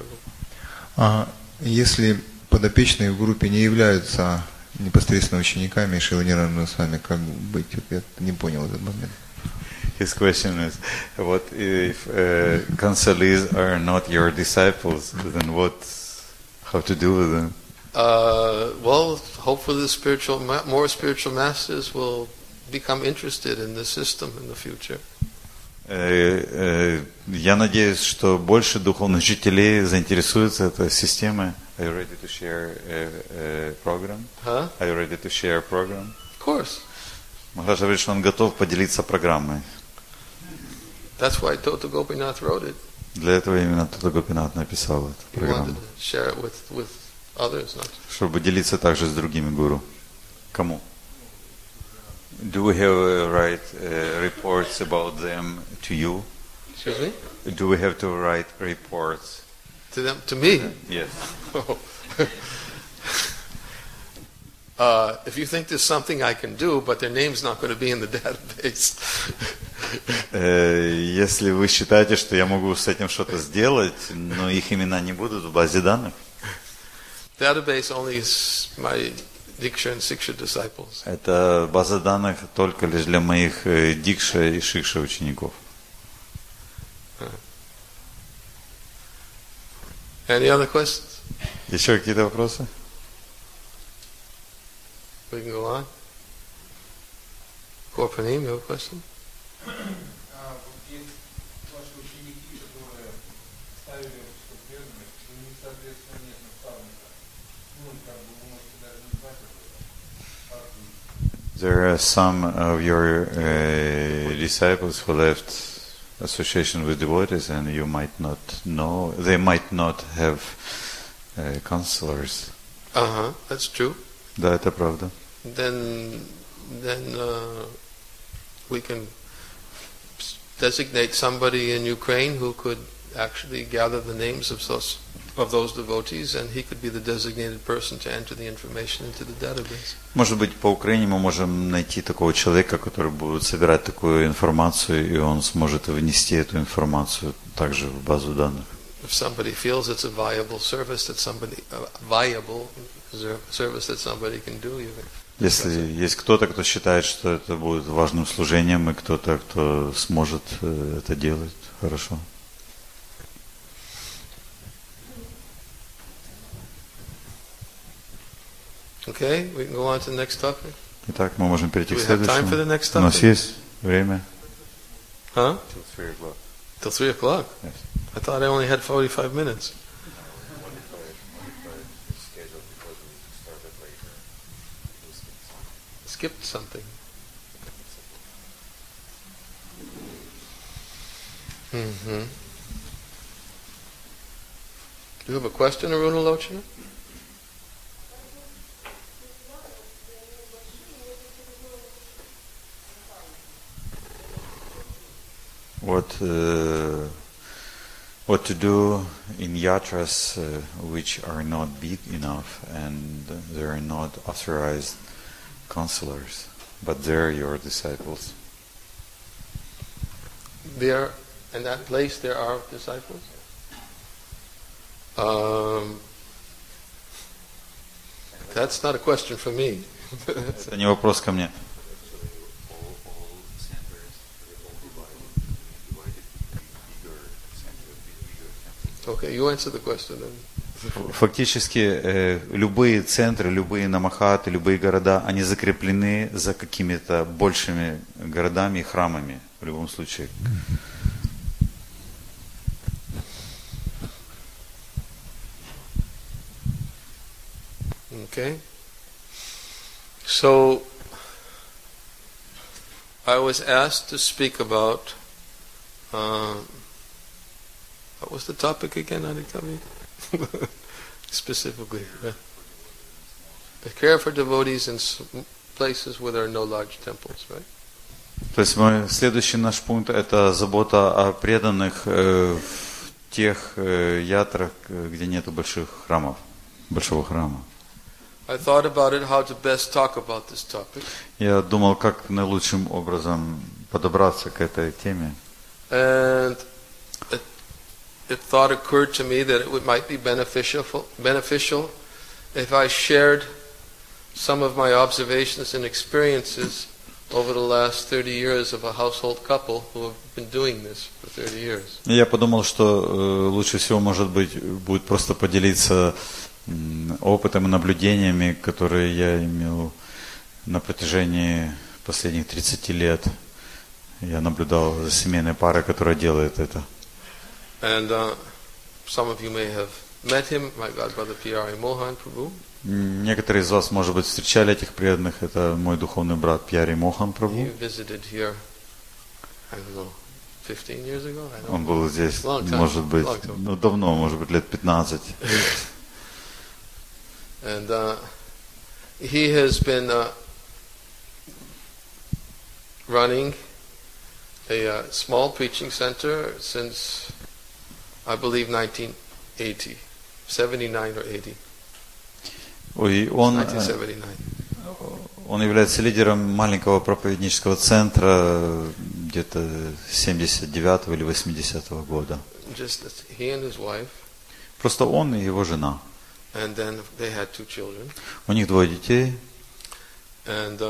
S5: Если подопечные в группе не являются непосредственно учениками Шрилы Нирваны Госвами, как быть? Я не понял этот момент.
S3: His question is, what if counselees are not your disciples? Then how to deal with them?
S2: Well, hopefully the more spiritual masters will become interested in the system in the future.
S3: Я надеюсь, что больше духовных учителей заинтересуются этой системой. Are you ready to share a program?
S2: Huh?
S3: Are you ready to share a program?
S2: Of course.
S3: Махарадж говорит, что он готов поделиться программой.
S2: That's why Tota Gopinath wrote it.
S3: Для этого именно Тота Гопинат написал эту
S2: He wanted
S3: программу.
S2: to share it with others, not
S3: Чтобы делиться также с другими гуру. Кому? Do we have write reports about them to you?
S2: excuse me,
S3: Do we have to write reports?
S2: to them, to me.
S3: Yes.
S2: If you think there's something I can do, but their name's not going to be in the database.
S3: Если вы считаете, что я могу с этим что-то сделать, но их имена не будут в базе данных,
S2: Database only is my Diksha and Siksha disciples.
S3: это база данных только лишь для моих Дикша и Шикша учеников.
S2: Any other questions?
S3: Еще какие-то вопросы?
S2: We can go on. Korpanim, you have a question?
S6: Есть ваши ученики, которые ставили в преданность, у них, соответственно, нет наставника. Ну, как бы вы можете даже не знать этого.
S3: There are some of your disciples who left association with devotees, and you might not know. They might not have counselors.
S2: That's true.
S3: Да, это правда.
S2: Then we can designate somebody in Ukraine who could actually gather the names of those devotees, and he could be the designated person to enter the information into the database.
S3: Может быть, по Украине мы можем найти такого человека, который будет собирать такую информацию, и он сможет внести эту информацию также в базу данных.
S2: If somebody feels it's a viable service that somebody can do, you can.
S3: Если есть кто-то, кто считает, что это будет важным служением, и кто-то, кто сможет это делать, хорошо.
S2: Okay, we can go on to the next topic.
S3: Итак, мы можем перейти
S2: Do
S3: к
S2: we have time for the
S3: следующему.
S2: next
S3: У нас
S2: topic?
S3: есть время.
S2: Huh?
S3: Till 3 o'clock.
S2: Till 3 o'clock?
S3: Yes.
S2: I thought I only had 45 minutes. Skipped something. Mm-hmm. Do you have a question, Aruna Lochana?
S3: What to do in yatras which are not big enough and they are not authorized counselors, but they're your disciples.
S2: There, in that place, there are disciples. That's not a question for me.
S3: Это не вопрос ко мне.
S2: Okay, you answer the question then.
S3: Фактически любые центры, любые намахаты, любые города, они закреплены за какими-то большими городами и храмами в любом случае.
S2: Okay. So, I was asked to speak about what was the topic again, Adhikavi? Specifically, the care for devotees in places where there are no large temples, right?
S3: То есть следующий наш пункт – это забота о преданных в тех ятрах, где нету больших храмов, большого храма.
S2: I thought about it, how to best talk about this topic.
S3: Я думал, как наилучшим образом подобраться к этой теме.
S2: And it thought occurred to me that it might be beneficial if I shared some of my observations and experiences over the last 30 years of a household couple who have been doing this for 30 years.
S3: Я подумал, что лучше всего, может быть, будет просто поделиться опытом и наблюдениями, которые я имел на протяжении последних 30 лет. Я наблюдал за семейной парой, которая делает это.
S2: And some of you may have met him, my godbrother P.R.A. Mohan Prabhu.
S3: Некоторые из вас, может быть, встречали этих преданных. Это мой духовный брат Пьяри Мохан Прабху.
S2: He visited here, I don't know, 15 years ago? I don't
S3: Он
S2: know.
S3: был здесь,
S2: Long time.
S3: может быть,
S2: Long time.
S3: ну, давно, может быть, лет 15.
S2: And he has been running a small preaching center since, I believe, 1980, 79 or 80.
S3: И он
S2: 1979.
S3: Он является лидером маленького проповеднического центра где-то 79-го или 80-го года.
S2: Just he and his wife.
S3: Просто он и его жена.
S2: And then they had 2 children.
S3: У них 2 детей.
S2: And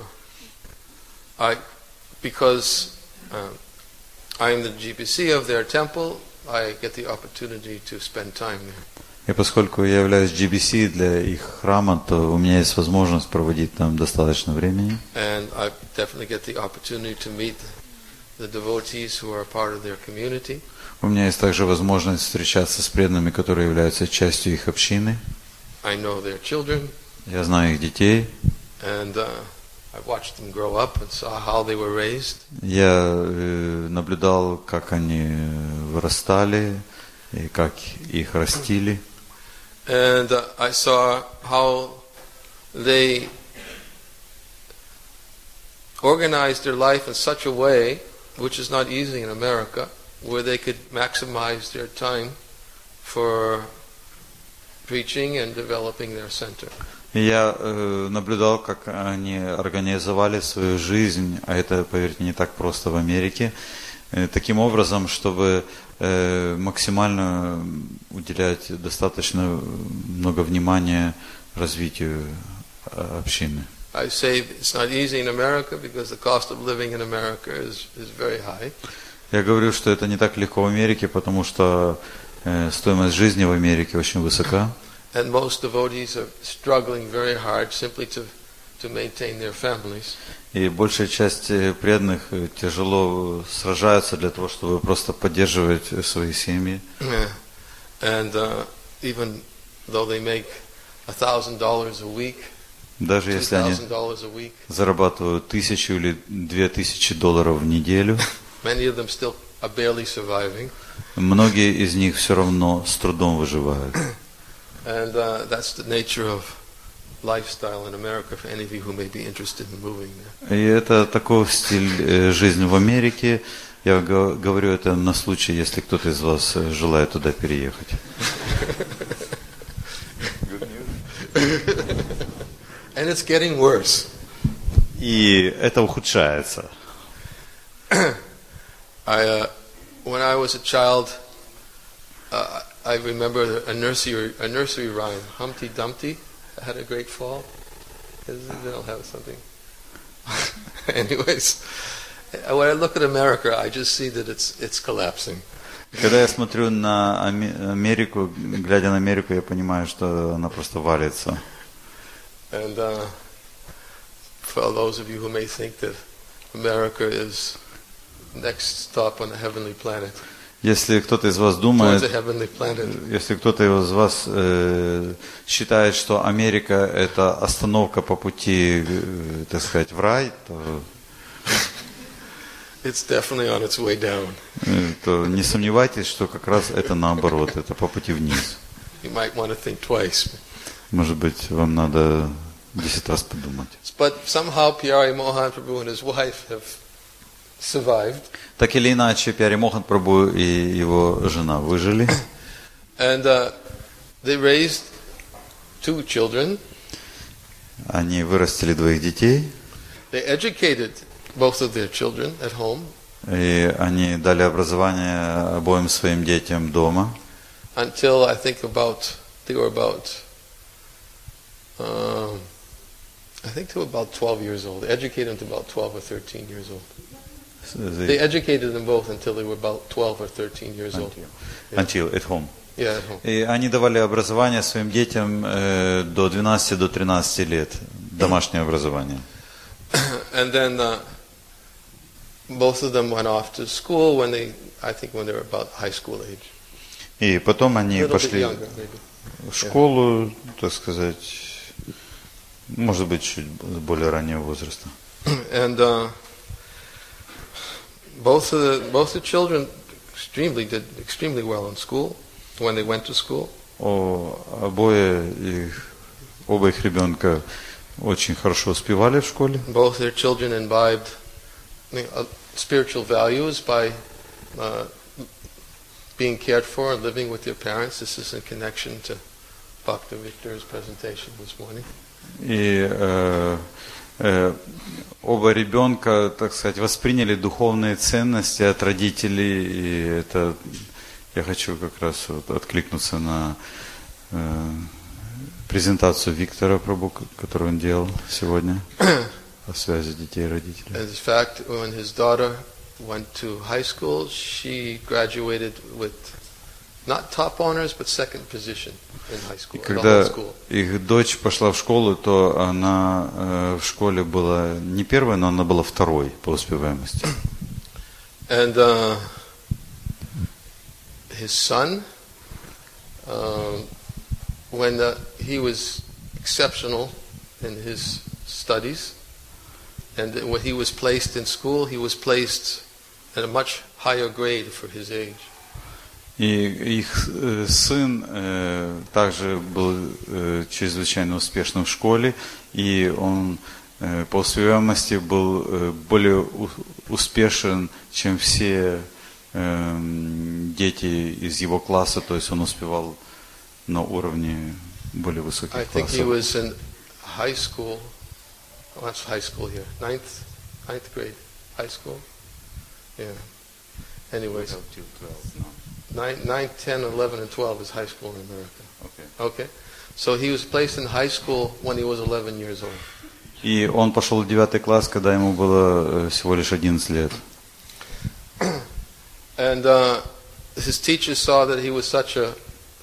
S2: because I'm the GPC of their temple, I get the opportunity to spend time there.
S3: И поскольку я являюсь GBC для их храма, то у меня есть возможность проводить там достаточно времени.
S2: And I definitely get the opportunity to meet the devotees who are part of their community.
S3: У меня есть также возможность встречаться с преданными, которые являются частью их общины.
S2: I know their children.
S3: Я знаю их детей.
S2: And I watched them grow up and saw how they were raised.
S3: Я наблюдал, как они вырастали и как их растили.
S2: And I saw how they organized their life in such a way, which is not easy in America, where they could maximize their time for preaching and developing their center.
S3: Я наблюдал, как они организовали свою жизнь, а это, поверьте, не так просто в Америке, таким образом, чтобы максимально уделять достаточно много внимания развитию общины.
S2: I say it's not easy in America because the cost of living in America is very high.
S3: Я говорю, что это не так легко в Америке, потому что стоимость жизни в Америке очень высока.
S2: And most devotees are struggling very hard simply to maintain their families.
S3: И большая часть преданных тяжело сражаются для того, чтобы просто поддерживать свои семьи.
S2: And even though they make $1,000 a week,
S3: даже если они
S2: $2,000 a week,
S3: зарабатывают 1000 или 2000 долларов в неделю,
S2: many of them still are barely surviving.
S3: Многие из них все равно с трудом выживают.
S2: And that's the nature of lifestyle in America for any of you who may be interested in moving there.
S3: И это такой стиль жизни в Америке. Я говорю это на случай, если кто-то из вас желает туда переехать.
S2: And it's getting worse.
S3: И это ухудшается.
S2: When I was a child, I remember a nursery rhyme. Humpty Dumpty had a great fall. They'll have something. Anyways, when I look at America, I just see that it's collapsing.
S3: Когда я смотрю на Америку, глядя на Америку, я понимаю, что она просто валится.
S2: And for those of you who may think that America is next stop on the heavenly planet,
S3: если кто-то из вас думает,
S2: towards a heavenly planet,
S3: если кто-то из вас считает, что Америка это остановка по пути, так сказать, в рай, то
S2: it's definitely on its way down.
S3: То не сомневайтесь, что как раз это наоборот, это по пути вниз.
S2: You might want to think twice.
S3: Может быть, вам надо 10 раз подумать.
S2: But somehow Pyari Mohan Prabhu and his wife have survived.
S3: Так или иначе, Пьяри Мохан Прабху и его жена выжили.
S2: And they raised 2 children.
S3: Они вырастили 2 детей.
S2: They educated both of their children at home.
S3: И они дали образование обоим своим детям дома.
S2: Until I think they were about 12 years old. They educated them to about 12 or 13 years old. They educated them both until they were about 12 or 13 years old.
S3: Until at home.
S2: Yeah, at home.
S3: И они давали образование своим детям до 12-13 лет, домашнее образование.
S2: And then both of them went off to school when they were about high school age.
S3: И потом они пошли
S2: younger,
S3: в школу, так сказать, может быть, чуть более раннего возраста.
S2: And both the children did extremely well in school when they went to school.
S3: Оба их ребенка очень хорошо успевали в школе.
S2: Both their children imbibed spiritual values by being cared for and living with their parents. This is in connection to Bhakta Victor's presentation this morning.
S3: И оба ребенка, так сказать, восприняли духовные ценности от родителей. И это я хочу как раз откликнуться на презентацию Виктора Прабху, которую он делал сегодня о связи детей и родителей.
S2: In fact, when his daughter went to high school, she graduated with not top honors, but second position in high school.
S3: И когда их дочь пошла в школу, то она в школе была не первой, но она была второй по успеваемости.
S2: And his son, when he was exceptional in his studies, and when he was placed in school, he was placed at a much higher grade for his age.
S3: И их сын также был чрезвычайно успешным в школе, и он по успеваемости был более успешен, чем все дети из его класса, то есть он успевал на уровне более высоких
S2: I think he
S3: классов.
S2: was in high school. What's high school here? Ninth grade, high school. Yeah. Anyways, 9, 10, 11, and 12 is high school in America.
S3: Okay.
S2: Okay. So he was placed in high school when he was 11 years old.
S3: И он пошел в 9 класс, когда ему было всего лишь 11 лет.
S2: And his teachers saw that he was such a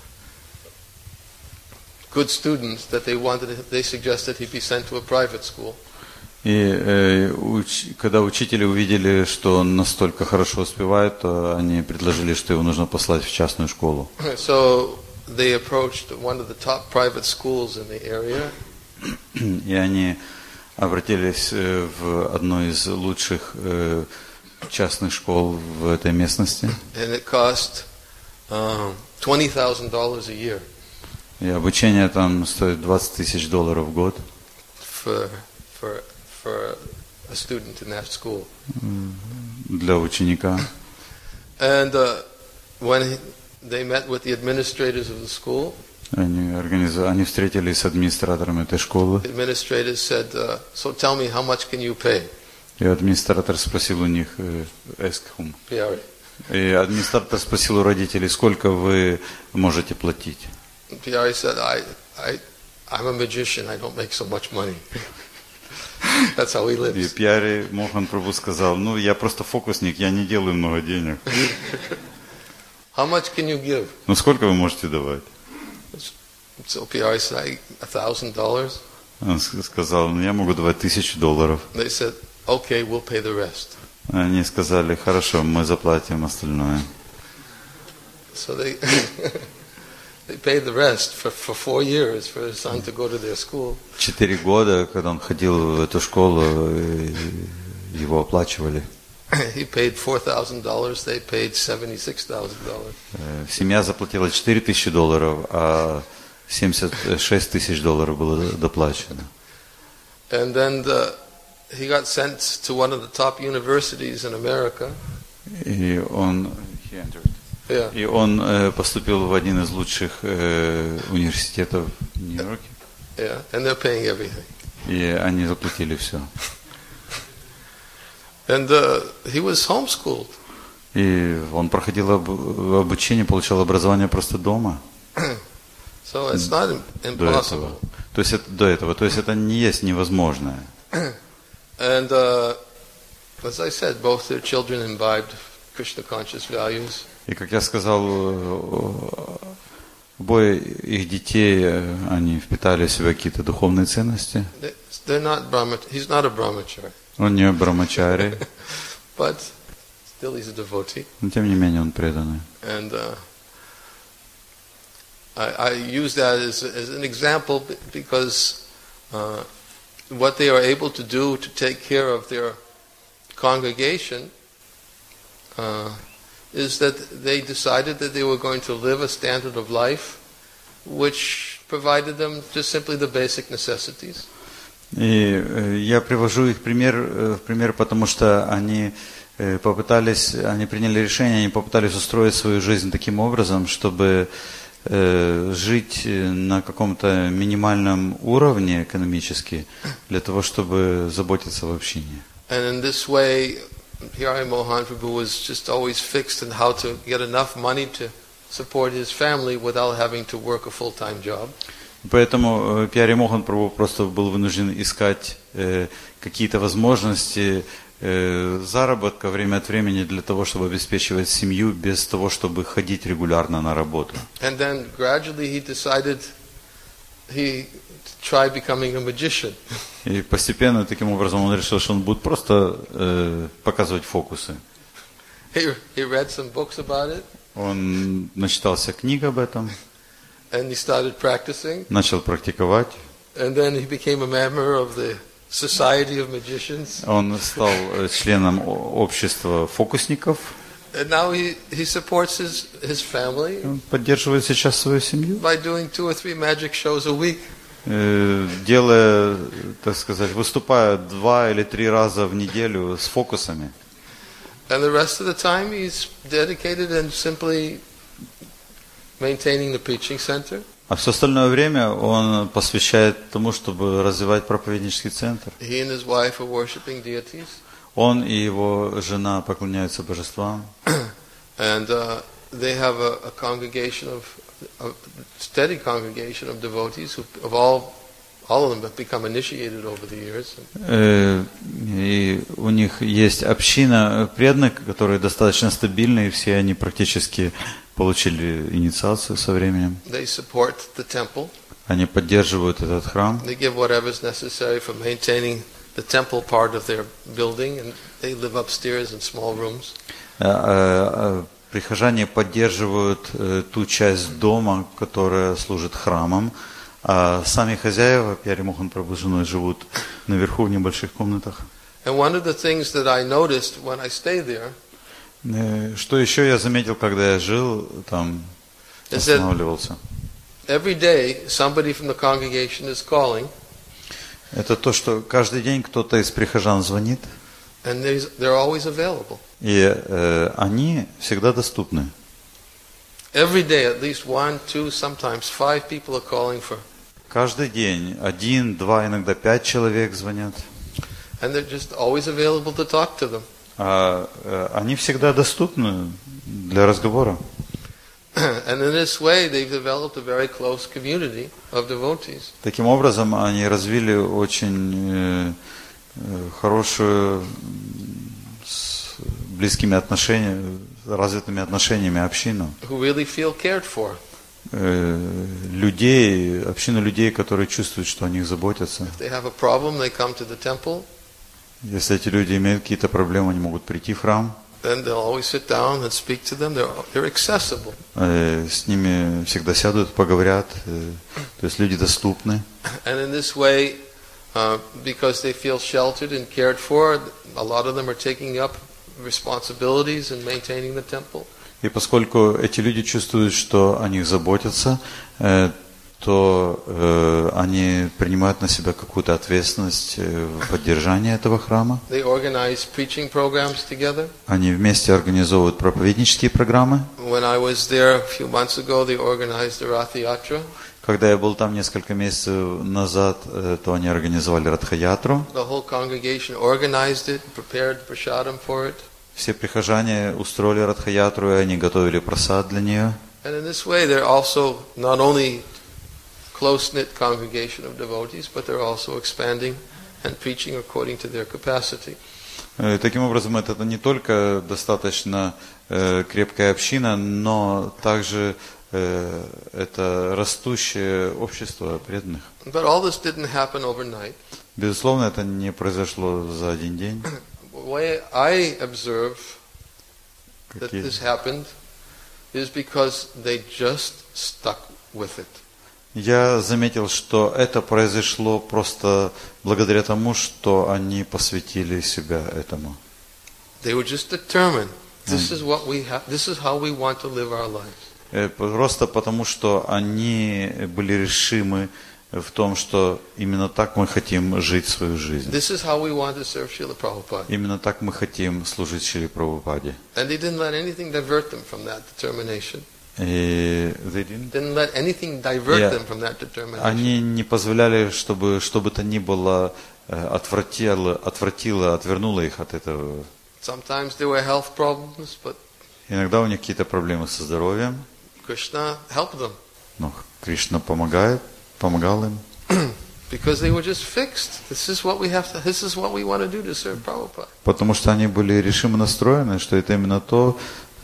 S2: good student that they suggested he be sent to a private school.
S3: И когда учители увидели, что он настолько хорошо успевает, то они предложили, что его нужно послать в частную школу.
S2: So they approached one of the top private schools in the area.
S3: И они обратились в одну из лучших частных школ в этой местности.
S2: And it cost $20,000 a year.
S3: И обучение там стоит $20,000 в год.
S2: For a student in that school.
S3: Для ученика.
S2: And when they met with the administrators of the school,
S3: они встретились с администратором этой школы.
S2: The administrators said, "So tell me, how much can you pay?"
S3: И администратор спросил у них, и администратор спросил у родителей, сколько вы можете платить.
S2: Piari said, I'm a magician, I don't make so much money. That's how he lives.
S3: И Пьяри Мохан Прабху сказал, я просто фокусник, я не делаю много денег.
S2: How much can you give?
S3: Сколько вы можете давать?
S2: So Piari said, $1,000.
S3: Он сказал, я могу давать $1,000.
S2: They said, okay, we'll pay the rest.
S3: Они сказали, хорошо, мы заплатим остальное.
S2: So they paid the rest for 4 years for his son to go to their school.
S3: 4 года, когда он ходил в эту школу, его оплачивали.
S2: He paid $4,000, they paid $76,000.
S3: Семья заплатила $4,000, а $76,000 было доплачено.
S2: And then he got sent to one of the top universities in America.
S3: И он поступил в один из лучших университетов в Нью-Йорке.
S2: Yeah, and they're paying everything.
S3: И они заплатили все.
S2: And he was homeschooled.
S3: И он проходил обучение, получал образование просто дома.
S2: So it's not impossible.
S3: То есть до этого. То есть это не есть невозможное.
S2: And as I said, both their children imbibed Krishna conscious values.
S3: И как я сказал, обои их детей, они впитали в себя какие-то духовные ценности.
S2: He's not a brahmachari.
S3: Он не брамачари.
S2: But still he's a devotee.
S3: Но тем не менее он преданный.
S2: And I use that as an example because what they are able to do to take care of their congregation is that they decided that they were going to live a standard of life which provided them just simply the basic necessities.
S3: И я привожу их пример, потому что они приняли решение, они попытались устроить свою жизнь таким образом, чтобы жить на каком-то минимальном уровне экономически, для того, чтобы заботиться об общине.
S2: And in this way, Piari Mohan Prabhu was just always fixed on how to get enough money to support his family without having to work a full-time job.
S3: Поэтому Пьяри Мохан Прабху просто был вынужден искать какие-то возможности заработка время от времени для того, чтобы обеспечивать семью без того, чтобы ходить регулярно на работу.
S2: And then gradually he decided he try becoming a magician.
S3: И постепенно таким образом он решил, что он будет просто показывать фокусы.
S2: He read some books about it.
S3: Он начитался книг об этом.
S2: And he started practicing.
S3: Начал практиковать.
S2: And then he became a member of the Society of Magicians.
S3: Он стал членом общества фокусников.
S2: And now he supports his family.
S3: Он поддерживает сейчас свою семью.
S2: By doing 2 or 3 magic shows a week.
S3: Делая, так сказать, выступая 2 или 3 раза в неделю с фокусами.
S2: And the rest of the time he's dedicated and simply maintaining the preaching center.
S3: А все остальное время он посвящает тому, чтобы развивать проповеднический центр.
S2: He and his wife are worshiping deities.
S3: Он и его жена поклоняются божествам.
S2: And they have a congregation a steady congregation of devotees of all all of them have become initiated over the years.
S3: И у них есть община преданных, которые достаточно стабильны, и все они практически получили инициацию со временем.
S2: They support the temple.
S3: Они поддерживают этот храм.
S2: They give whatever is necessary for maintaining the temple part of their building, and they live upstairs in small rooms.
S3: Прихожане поддерживают ту часть дома, которая служит храмом, а сами хозяева, Пьяри Мохан Прабху с женой, живут наверху в небольших комнатах.
S2: And one of the things that I noticed when I stayed there
S3: Что еще я заметил, когда я жил там, останавливался,
S2: every day somebody from the congregation is calling,
S3: это то, что каждый день кто-то из прихожан звонит,
S2: and they're always available.
S3: и они всегда доступны.
S2: Every day at least 1, 2, sometimes 5 people are calling for.
S3: Каждый день 1, 2, иногда 5 человек звонят.
S2: And they're just always available to talk to them.
S3: Они всегда доступны для разговора.
S2: And in this way they've developed a very close community of devotees.
S3: Таким образом, они развили очень хорошую, с близкими отношениями, развитыми отношениями общину.
S2: Who really feel cared for.
S3: Людей, общину людей, которые чувствуют, что о них заботятся.
S2: If they have a problem, they come to the temple.
S3: Если эти люди имеют какие-то проблемы, они могут прийти в храм.
S2: Then they'll always sit down and speak to them. They're accessible.
S3: С ними всегда сядут, поговорят. То есть люди доступны.
S2: And in this way, because they feel sheltered and cared for, a lot of them are taking up responsibilities in maintaining the temple.
S3: И поскольку эти люди чувствуют, что о них заботятся, то они принимают на себя какую-то ответственность в поддержании этого храма.
S2: They organize preaching programs together.
S3: Они вместе организовывают проповеднические программы.
S2: When I was there a few months ago, they organized the Rath Yatra.
S3: Когда я был там несколько месяцев назад, то они организовали Радха-ятру.
S2: The whole congregation organized it, prepared prasadam for it.
S3: Все прихожане устроили Радха-ятру, и они готовили прасад для нее.
S2: And in this way, they're also not only close-knit congregation of devotees, but they're also expanding and preaching according to their capacity.
S3: Таким образом, это не только достаточно крепкая община, но также это растущее общество преданных.
S2: But all this didn't happen overnight.
S3: Безусловно, это не произошло за один день.
S2: The way I observe that this happened is because they just stuck with it.
S3: Я заметил, что это произошло просто благодаря тому, что они посвятили себя этому.
S2: They were just determined. This is what we have. This is how we want to live our lives.
S3: Просто потому, что они были решимы в том, что именно так мы хотим жить свою жизнь.
S2: This is how we want to serve Srila Prabhupada.
S3: Именно так мы хотим служить Шриле Прабхупаде.
S2: And they didn't let anything divert them from that determination.
S3: И
S2: Didn't let anything divert them from that determination.
S3: Они не позволяли, чтобы что бы то ни было отвернуло их от этого.
S2: Sometimes there were health problems, but
S3: Иногда у них какие-то проблемы со здоровьем,
S2: Krishna helped them
S3: но Кришна помогал им.
S2: because they were just fixed. This is what we have to. This is what we want to do to serve Prabhupada.
S3: Потому что они были решимо настроены, что это именно то,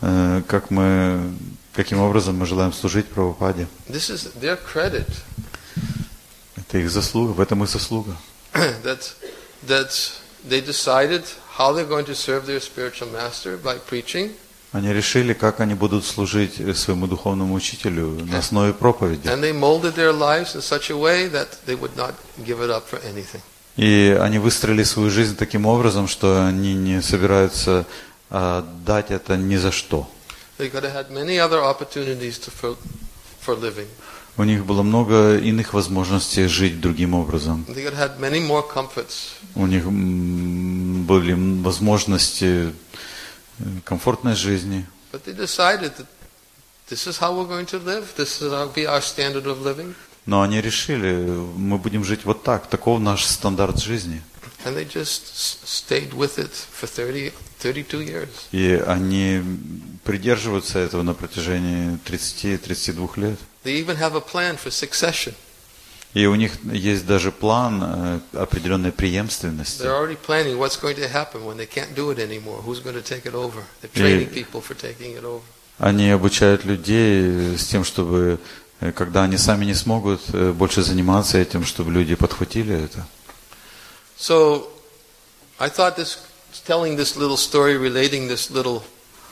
S3: каким образом мы желаем служить Прабхупаде.
S2: This is their credit.
S3: Это их заслуга, в этом их заслуга.
S2: that they decided how they're going to serve their spiritual master by preaching.
S3: Они решили, как они будут служить своему духовному учителю на основе проповеди.
S2: And they molded their lives in such a way that they would not give it up for anything.
S3: И они выстроили свою жизнь таким образом, что они не собираются дать это ни за что.
S2: They could have had many other opportunities for living.
S3: У них было много иных возможностей жить другим образом.
S2: They could have had many more comforts.
S3: У них были возможности комфортной жизни.
S2: But they decided that this is how we're going to live. This is be our standard of living.
S3: Но они решили, мы будем жить вот так, таков наш стандарт жизни.
S2: And they just stayed with it for 32 years.
S3: И они придерживаются этого на протяжении 30-32 лет.
S2: They even have a plan for succession.
S3: И у них есть даже план определенной преемственности.
S2: They're already planning what's going to happen when they can't do it anymore. Who's going to take it over? They're training people for taking it over.
S3: Они обучают людей с тем, чтобы, когда они сами не смогут больше заниматься этим, чтобы люди подхватили это.
S2: So, I thought telling this little story, relating this little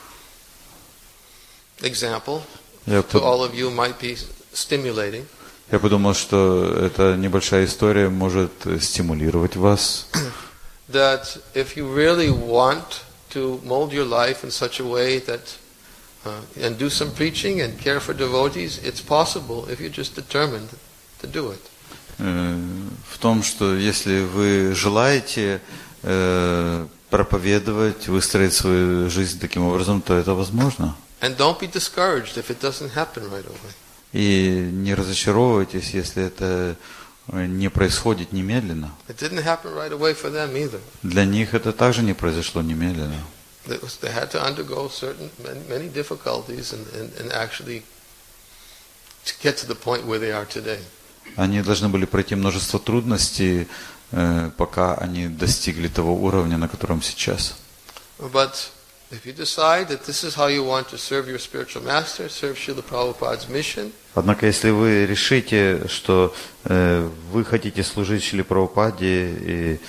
S2: example to all of you might be stimulating.
S3: Я подумал, что эта небольшая история может стимулировать вас.
S2: That if you really want to mold your life in such a way that and do some preaching and care for devotees, it's possible if you're just determined to do it.
S3: В том, что если вы желаете проповедовать, выстроить свою жизнь таким образом, то это возможно.
S2: And don't be discouraged if it doesn't happen right away.
S3: И не разочаровывайтесь, если это не происходит немедленно.
S2: It didn't happen right away for them either.
S3: Для них это также не произошло немедленно.
S2: They had to undergo many difficulties and actually to get to the point where they are today.
S3: Они должны были пройти множество трудностей, пока они достигли того уровня, на котором сейчас.
S2: But if you decide that this is how you want to serve your spiritual master, serve Srila Prabhupada's mission.
S3: Однако, если вы решите, что вы хотите служить Шриле Прабхупаде и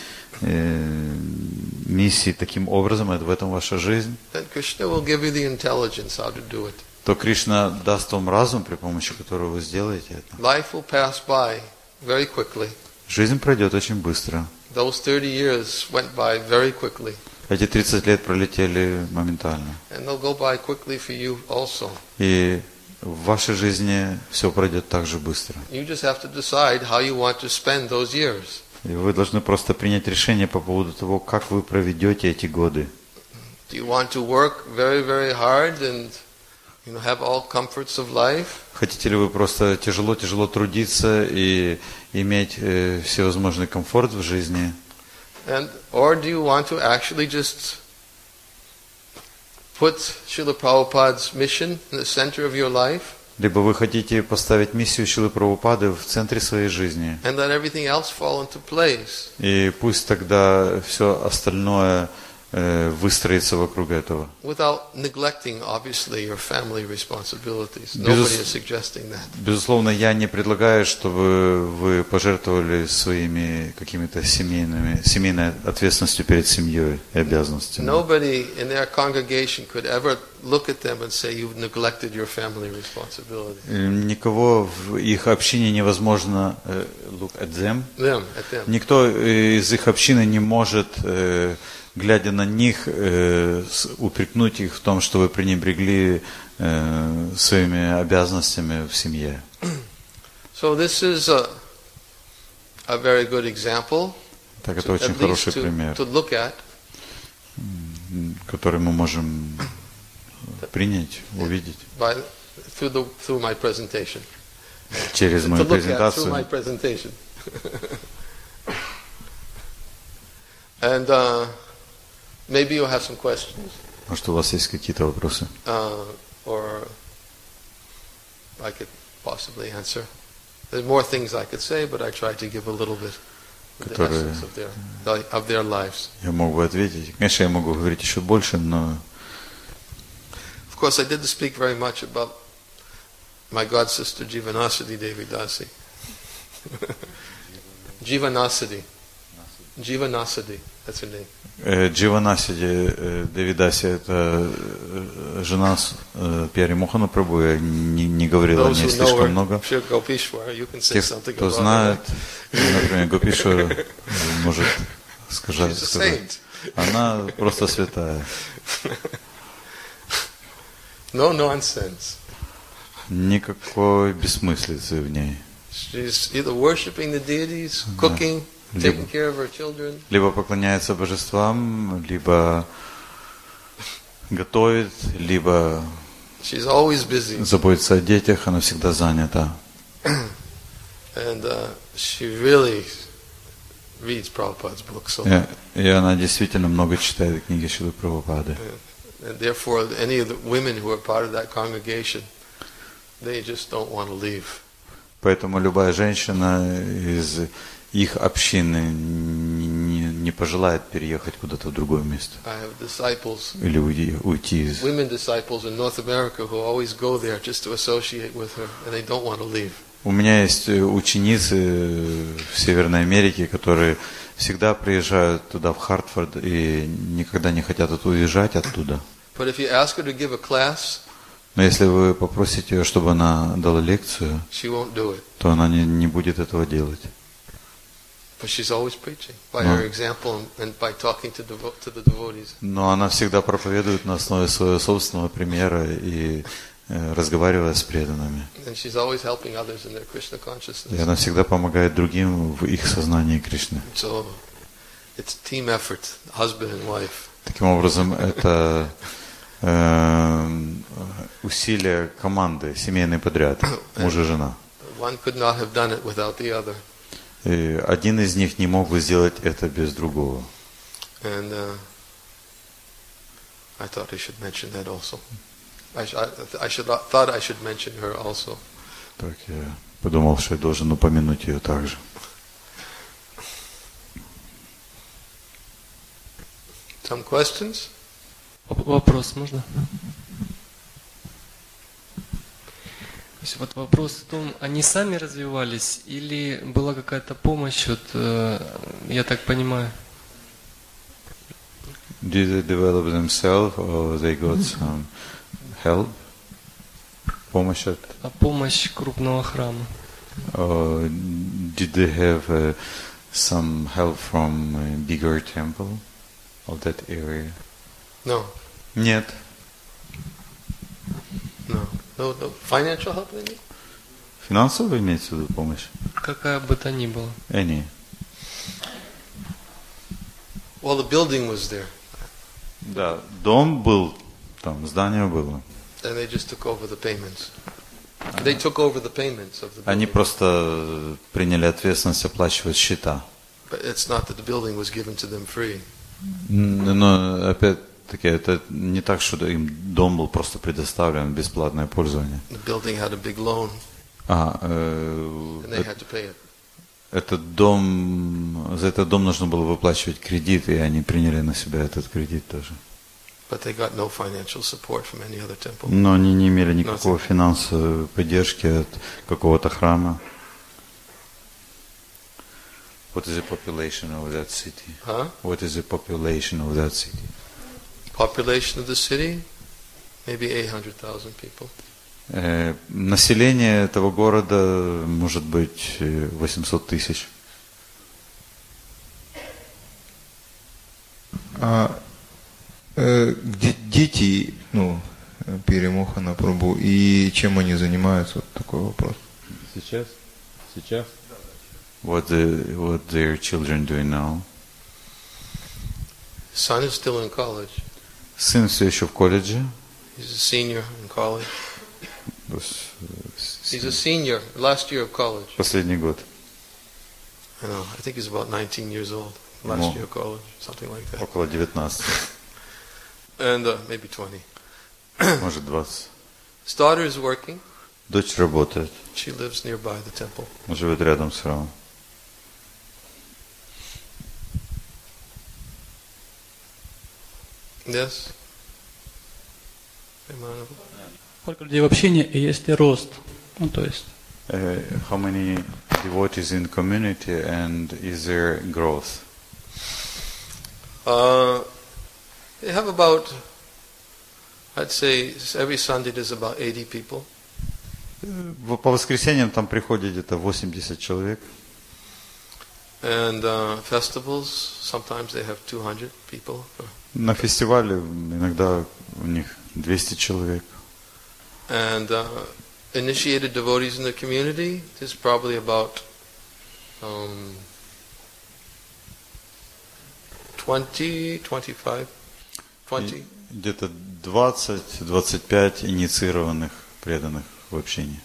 S3: миссии таким образом, это в этом ваша жизнь,
S2: then Krishna will give you the intelligence how to do it.
S3: то Кришна даст вам разум, при помощи которого вы сделаете это.
S2: Life will pass by very quickly.
S3: Жизнь пройдет очень быстро.
S2: Those 30 years went by very quickly.
S3: Эти 30 лет пролетели моментально.
S2: And they'll go by quickly for you also.
S3: И в вашей жизни все пройдет так же быстро.
S2: You just have to decide how you want to spend those years.
S3: И вы должны просто принять решение по поводу того, как вы проведете эти годы.
S2: Do you want to work very, very hard and have all comforts of life?
S3: Хотите ли вы просто тяжело трудиться и иметь всевозможный комфорт в жизни?
S2: Or do you want to actually just put Srila Prabhupada's mission in the center of your life?
S3: Либо вы хотите поставить миссию Шрилы Прабхупады в центре своей жизни.
S2: And let everything else fall into place.
S3: И пусть тогда все остальное выстроиться вокруг этого.
S2: Without neglecting, obviously, your family responsibilities. Nobody is suggesting that.
S3: Безусловно, я не предлагаю, чтобы вы пожертвовали своими какими-то семейной ответственностью перед семьей и обязанностями.
S2: Nobody in their congregation could ever look at them and say you've neglected your family responsibilities.
S3: Никого в их общине невозможно look at them.
S2: At them.
S3: Никто из их общины не может глядя на них, упрекнуть их в том, что вы пренебрегли своими обязанностями в семье.
S2: So this is a very good example.
S3: Так, это очень хороший пример,
S2: to look at,
S3: который мы можем принять, увидеть
S2: through my presentation.
S3: Через мою презентацию.
S2: Through my presentation. And maybe you'll have some questions.
S3: Может, у вас есть какие-то вопросы?
S2: Or I could possibly answer. There's more things I could say, but I tried to give a little bit of the essence of their lives.
S3: Я мог бы ответить. Конечно, я могу говорить еще больше, но...
S2: Of course, I didn't speak very much about my god sister Jivanasati Devi Dasi. Jivanasati. Jivanasati, that's her name.
S3: Дживанасиди Девидаси, это жена Пьяри Мохана Прабху, я не говорил о ней слишком много. Те, кто знает, например, Гопишвара, может сказать. Она просто святая.
S2: No nonsense.
S3: Никакой бессмыслицы в ней.
S2: She's either worshiping the deities, cooking, taking care of her children.
S3: Либо поклоняется божествам, либо готовит, либо
S2: she's always busy.
S3: Заботится о детях, она всегда занята.
S2: And she really reads Prabhupada's books.
S3: И она действительно много читает книги Шрилы Прабхупады.
S2: And therefore, any of the women who are part of that congregation, they just don't want to leave.
S3: Поэтому любая женщина из их общины не пожелает переехать куда-то в другое место.
S2: I have disciples,
S3: Или уйти из...
S2: women disciples in North America who always go there just to associate with her, and they don't want to leave.
S3: У меня есть ученицы в Северной Америке, которые всегда приезжают туда, в Хартфорд, и никогда не хотят уезжать оттуда.
S2: But if you ask her to give a class,
S3: Но если вы попросите ее, чтобы она дала лекцию,
S2: she won't do it.
S3: то она не будет этого делать.
S2: But she's always preaching by her example and by talking to the devotees.
S3: Но она всегда проповедует на основе своего собственного примера и разговаривая с преданными.
S2: And she's always helping others in their Krishna consciousness.
S3: И она всегда помогает другим в их сознании Кришны.
S2: So it's team effort, husband and wife.
S3: Таким образом, это усилия команды, семейный подряд, муж и жена.
S2: One could not have done it without the other.
S3: И один из них не мог бы сделать это без другого.
S2: And I thought I should mention that also. I thought I should mention her also.
S3: Так я подумал, что я должен упомянуть ее также.
S2: Some questions?
S7: Вопрос можно? То есть вот вопрос в том, они сами развивались или была какая-то помощь, вот, я так понимаю?
S3: Did they develop themselves or they got some help? Помощь от...
S7: А помощь крупного храма?
S3: Did they have some help from a bigger temple of that area?
S2: No.
S3: Нет.
S2: No financial help they need?
S3: Финансовая имеется в виду помощь?
S7: Какая бы то ни была.
S3: Any.
S2: Well, the building was there.
S3: Да, дом был, там здание было.
S2: And they just took over the payments. They took over the payments of the
S3: Они
S2: building.
S3: просто приняли ответственность оплачивать счета.
S2: But it's not that the building was given to them free.
S3: Но опять-таки это не так, что им дом был просто предоставлен в бесплатное пользование.
S2: The building had a big loan, and they had to pay it.
S3: Этот дом, за этот дом нужно было выплачивать кредит, и они приняли на себя этот кредит тоже.
S2: But they got no financial support from any other temple.
S3: Но они не имели никакой финансовой поддержки от какого-то храма. What is the population of that city?
S2: Huh?
S3: What is the population of that city?
S2: Population of the city, maybe 800,000 people.
S3: Население этого города может быть 800 тысяч.
S5: Где дети, Перемохана Прабху, и чем они занимаются? Вот такой вопрос.
S3: Сейчас? What their children doing now?
S2: Son is still in college.
S3: Сын все еще в колледже.
S2: He's a senior in college. He's a senior, last year of college.
S3: Последний год.
S2: I know. I think he's about 19 years old. Last year of college, something like that.
S3: Около 19.
S2: And maybe 20.
S3: Может 20.
S2: His daughter is working.
S3: Дочь работает.
S2: She lives nearby the temple.
S3: Живет рядом с храмом.
S2: Yes?
S8: Сколько людей в общении и есть ли рост? То есть.
S3: How many devotees in community and is there growth?
S2: They have about, I'd say, every Sunday there's about 80 people.
S3: По воскресеньям там приходит где-то 80 человек.
S2: And festivals, sometimes they have 200 people.
S3: На фестивале иногда у них 200 человек.
S2: And initiated devotees in the community, there's probably about 20, 25, 20.
S3: Где-то 20-25 инициированных преданных в общении.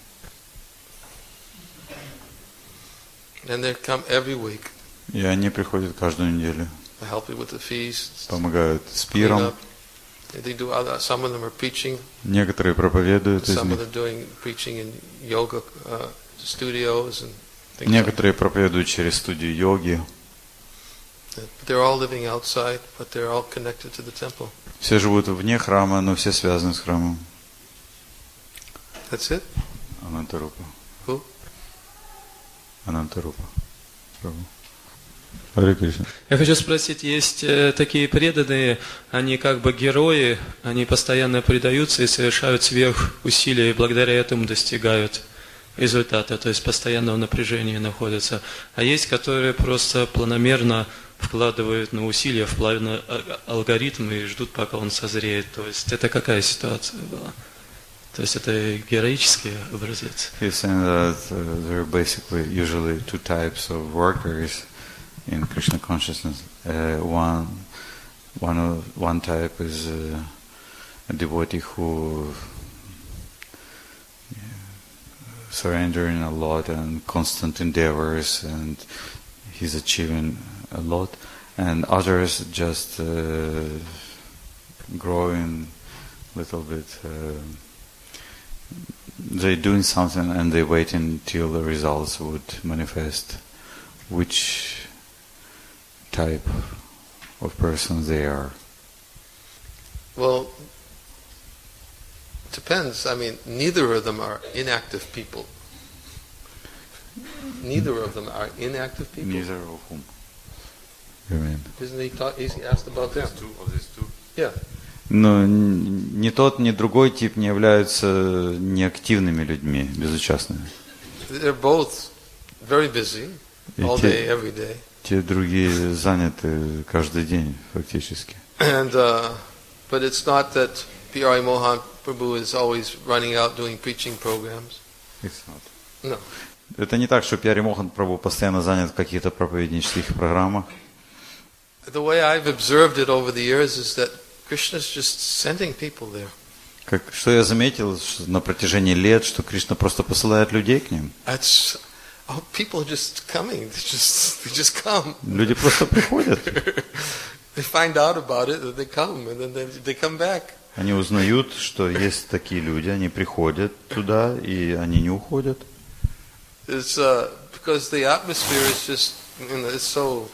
S2: And they come every week.
S3: И они приходят каждую неделю.
S2: They help you with the feasts.
S3: Помогают с
S2: clean
S3: пиром.
S2: up. They do other, some of them are preaching.
S3: Некоторые проповедуют из
S2: Some of
S3: них.
S2: them doing preaching in yoga studios and things like
S3: Некоторые проповедуют через студию йоги.
S2: that. They're all living outside, but they're all connected to the temple.
S3: Все живут вне храма, но все связаны с храмом.
S2: That's it?
S3: Анантарупа.
S2: Who?
S3: Анантарупа. Прабху. Харе Кришна.
S8: Я хочу спросить, есть такие преданные, они как бы герои, они постоянно предаются и совершают сверхусилия, и благодаря этому достигают результата, то есть постоянно в напряжении находятся. А есть, которые просто планомерно вкладывают усилия в плавный алгоритм и ждут, пока он созреет. То есть это какая ситуация была? То есть это героический образец.
S3: He's saying that there are basically usually two types of workers in Krishna consciousness. One type is a devotee who surrendering a lot and constant endeavors, and he's achieving a lot, and others just growing little bit. They're doing something and they wait until the results would manifest. Which type of person they are?
S2: Well, it depends. I mean, neither of them are inactive people. Neither of them are inactive people.
S3: Neither of whom? You mean?
S2: Isn't he asked about them?
S3: Of these two?
S2: Yeah.
S3: Но ни тот, ни другой тип не являются неактивными людьми, безучастными.
S2: They're both very busy, all day, every day.
S3: Те другие заняты каждый день, фактически.
S2: And but it's not that P.R.I. Mohan Prabhu is always running out doing preaching programs.
S3: It's not.
S2: No.
S3: Это не так, что Пьяри Мохан Прабху постоянно занят в каких-то проповеднических программах.
S2: The way I've observed it over the years is that Krishna's just sending people there.
S3: Что я заметил на протяжении лет, что Кришна просто посылает людей к ним.
S2: People are just coming. They just come.
S3: Люди просто приходят.
S2: They find out about it, and they come, and then they come back.
S3: Они узнают, что есть такие люди, они приходят туда, и они не уходят.
S2: It's because the atmosphere is just, it's so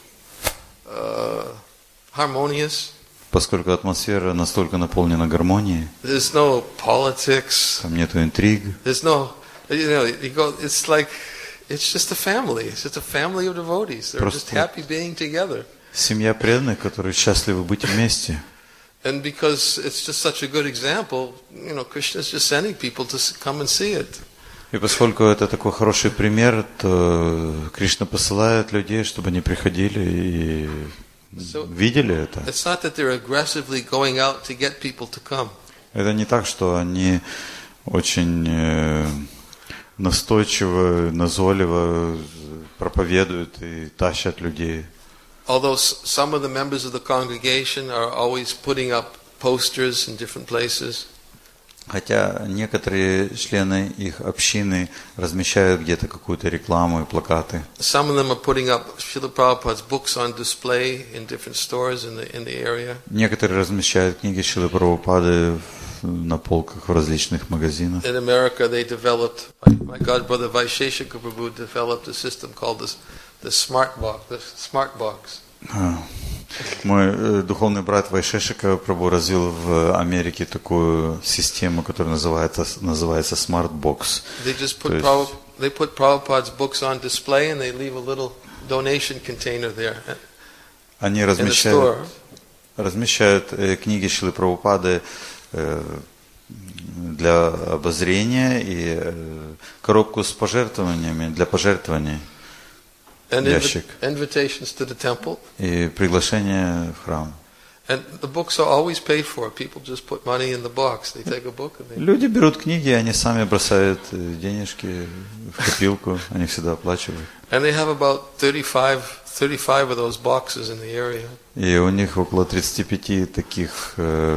S2: harmonious.
S3: Поскольку атмосфера настолько наполнена гармонией.
S2: There's no politics.
S3: Там нету интриг.
S2: There's no, it's like, it's just a family. It's just a family of devotees. They're just happy being together.
S3: Семья преданных, которые счастливы быть вместе.
S2: And because it's just such a good example, Krishna is just sending people to come and see it.
S3: И поскольку это такой хороший пример, то Кришна посылает людей, чтобы они приходили и видели это.
S2: It's not that they're aggressively going out to get people to come.
S3: Это не так, что они очень настойчиво, назойливо проповедуют и тащат людей.
S2: Although some of the members of the congregation are always putting up posters in different places.
S3: Хотя некоторые члены их общины размещают где-то какую-то рекламу и плакаты.
S2: Some of them are putting up Srila Prabhupada's books on display in different stores in the area.
S3: Некоторые размещают книги Шрилы Прабхупады на полках в различных магазинах.
S2: In America, they developed, my godbrother Vaisheshika Prabhu developed a system called the Smart Box.
S3: Мой духовный брат Вайшешика Прабху развил в Америке такую систему, которая называется Smart Box.
S2: They just put Prabhupada's books on display and they leave a little donation container there.
S3: Они размещают книги Шрилы Прабхупады для обозрения и коробку с пожертвованиями для пожертвований.
S2: And invitations to the temple.
S3: И приглашение в храм.
S2: And the books are always paid for. People just put money in the box. They take a book and they...
S3: Люди берут книги, они сами бросают денежки в копилку, они всегда оплачивают.
S2: And they have about 35 of those boxes in the area.
S3: И у них около 35 таких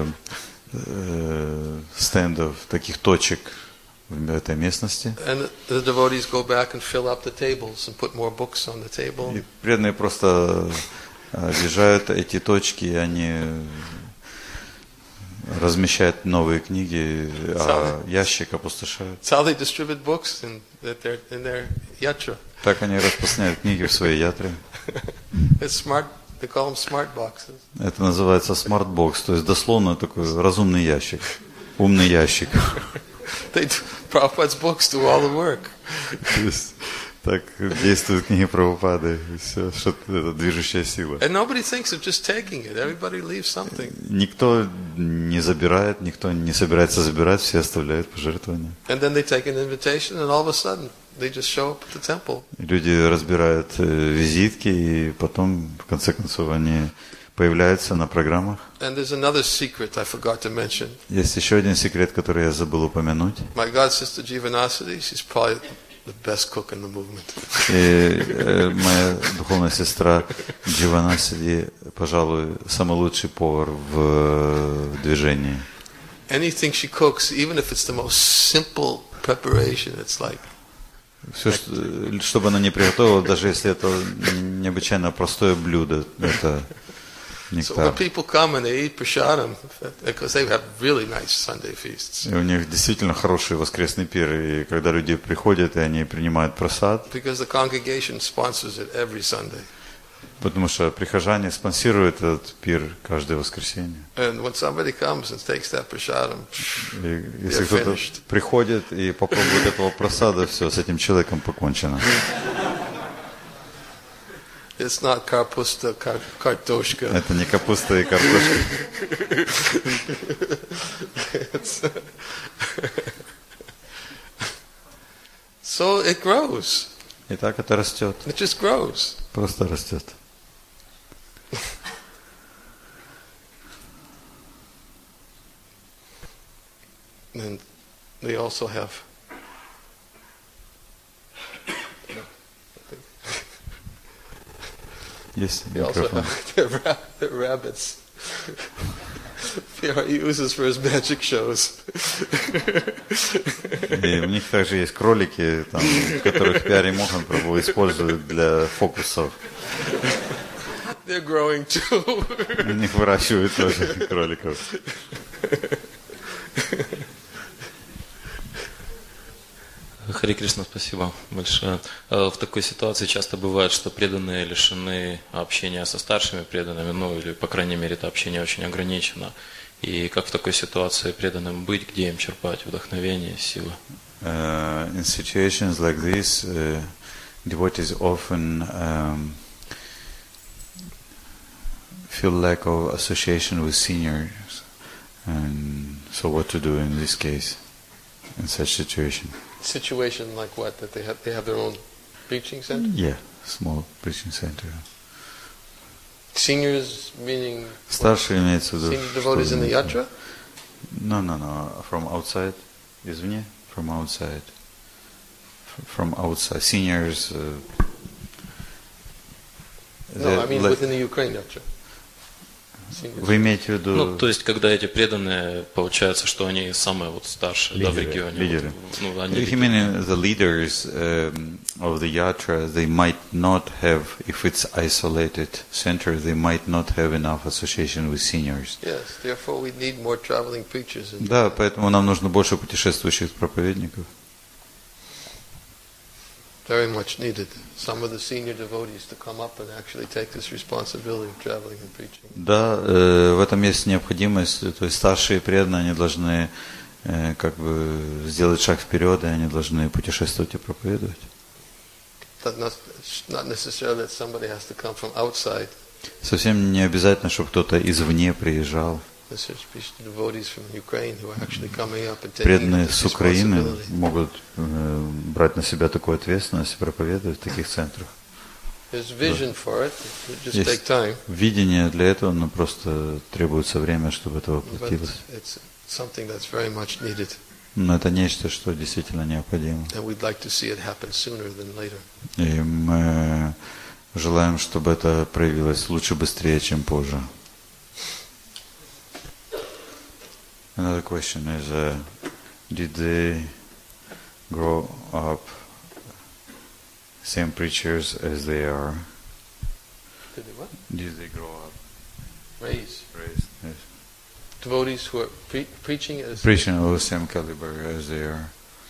S3: стендов, таких точек в этой местности.
S2: And the devotees go back and fill up the tables and put more books on the table.
S3: И преданные просто объезжают эти точки, и они размещают новые книги, а ящик опустошают.
S2: It's how they distribute books in their yatra.
S3: Так они распространяют книги в своей ятре.
S2: It's smart. They call them smart boxes.
S3: Это называется смарт-бокс, то есть дословно такой разумный ящик, умный ящик.
S2: Prabhupada's books do all the work.
S3: То есть так действуют книги Прабхупады, и все, что это движущая сила.
S2: And nobody thinks of just taking it. Everybody leaves something.
S3: Никто не забирает, никто не собирается забирать, все оставляют пожертвования.
S2: And then they take an invitation, and all of a sudden they just show up at the temple.
S3: Люди разбирают визитки, и потом, в конце концов, они появляются на программах.
S2: And there's another secret I forgot to mention.
S3: Есть еще один секрет, который я забыл упомянуть.
S2: My god sister Jivanasati, she's probably the best cook in the movement.
S3: И моя духовная сестра Дживанасиди, пожалуй, самый лучший повар в движении.
S2: Anything she cooks, even if it's the most simple preparation, it's like
S3: Все, что бы она ни приготовила, даже если это необычайно простое блюдо, это
S2: so when
S3: нектар.
S2: people come and they eat prasadam, because they have really nice Sunday feasts.
S3: И у них действительно хороший воскресный пир, и когда люди приходят, и они принимают просад,
S2: Because the congregation sponsors it every Sunday.
S3: потому что прихожане спонсируют этот пир каждое воскресенье.
S2: And when somebody comes and takes that prasadam,
S3: И если
S2: They're
S3: кто-то
S2: finished.
S3: приходит и попробует этого просада, все, с этим человеком покончено.
S2: it's not karpusta, kartoshka.
S3: Это не капуста и картошка.
S2: So it grows.
S3: И так это растет,
S2: It just grows.
S3: просто растет.
S2: And they also have
S3: Есть
S2: they also
S3: микрофон.
S2: have their rabbits. He uses for his magic shows.
S3: И у них также есть кролики, там, которых Пиари Мохан Прабху использует для фокусов.
S2: They're growing too.
S3: У них выращивают тоже кроликов.
S9: Хари Кришна, спасибо большое. В такой ситуации часто бывает, что преданные лишены общения со старшими преданными, ну или, по крайней мере, это общение очень ограничено. И как в такой ситуации преданным быть, где им черпать вдохновение, силы?
S3: In situations like this, devotees often feel lack of association with seniors. And so what to do in this case, in such situation?
S2: Situation like what? That they have their own preaching center?
S3: Yeah, small preaching center.
S2: Seniors meaning
S3: Старшие имеется в виду.
S2: senior devotees in the yatra?
S3: No. From outside. Извне. From outside. From outside. Seniors.
S2: No, I mean within the Ukraine yatra. Seniors.
S3: Вы имеете в виду...
S9: Ну, то есть, когда эти преданные, получается, что они самые вот старшие, да, в регионе.
S3: Лидеры.
S9: Вот, ну, они
S3: If you mean the leaders of the yatra, they might not have, if it's isolated center, they might not have enough association with seniors.
S2: Yes, therefore we need more traveling preachers. In
S3: Да, поэтому нам нужно больше путешествующих проповедников.
S2: Very much needed. Some of the senior devotees to come up and actually take this responsibility of traveling and preaching.
S3: Да, в этом есть необходимость. То есть старшие преданные, они должны как бы сделать шаг вперед, и они должны путешествовать и проповедовать.
S2: Not necessarily that somebody has to come from outside.
S3: Совсем не обязательно, чтобы кто-то извне приезжал.
S2: Devotees from Ukraine who are actually coming up and taking
S3: Преданные
S2: this
S3: с Украины
S2: responsibility.
S3: могут брать на себя такую ответственность и проповедовать в таких центрах.
S2: There's vision for it. It just
S3: Есть
S2: take time.
S3: видение для этого, но просто требуется время, чтобы это
S2: But
S3: воплотилось.
S2: it's something that's very much needed.
S3: Но это нечто, что действительно необходимо.
S2: And we'd like to see it happen sooner than later.
S3: И мы желаем, чтобы это проявилось лучше быстрее, чем позже. Another question is, did they grow up same preachers as they are?
S2: Did they what?
S3: Did they grow up
S2: Raise.
S3: raised? Yes.
S2: devotees who are preaching as
S3: Preaching of the same caliber as they are.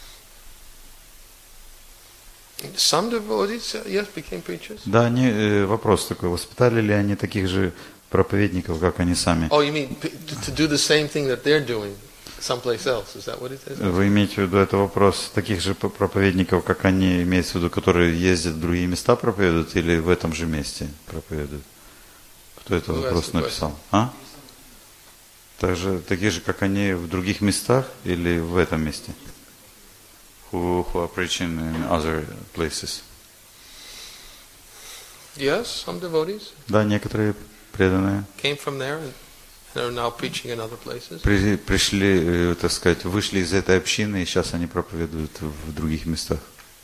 S2: some devotees, yes, became preachers.
S3: Да, вопрос такой, воспитали ли они таких же проповедников, как они сами?
S2: Oh, you mean to do the same thing that they're doing someplace else? Is that what it is?
S3: Вы имеете в виду это вопрос таких же проповедников, как они, имеется в виду, которые ездят в другие места проповедуют или в этом же месте проповедуют? Кто этот вопрос написал? А? Такие же, как они в других местах или в этом месте? Who are preaching in other places?
S2: Yes, some devotees
S3: Да, некоторые преданные
S2: came from there and are now preaching in other places.
S3: пришли, так сказать, вышли из этой общины, и сейчас они проповедуют в других местах.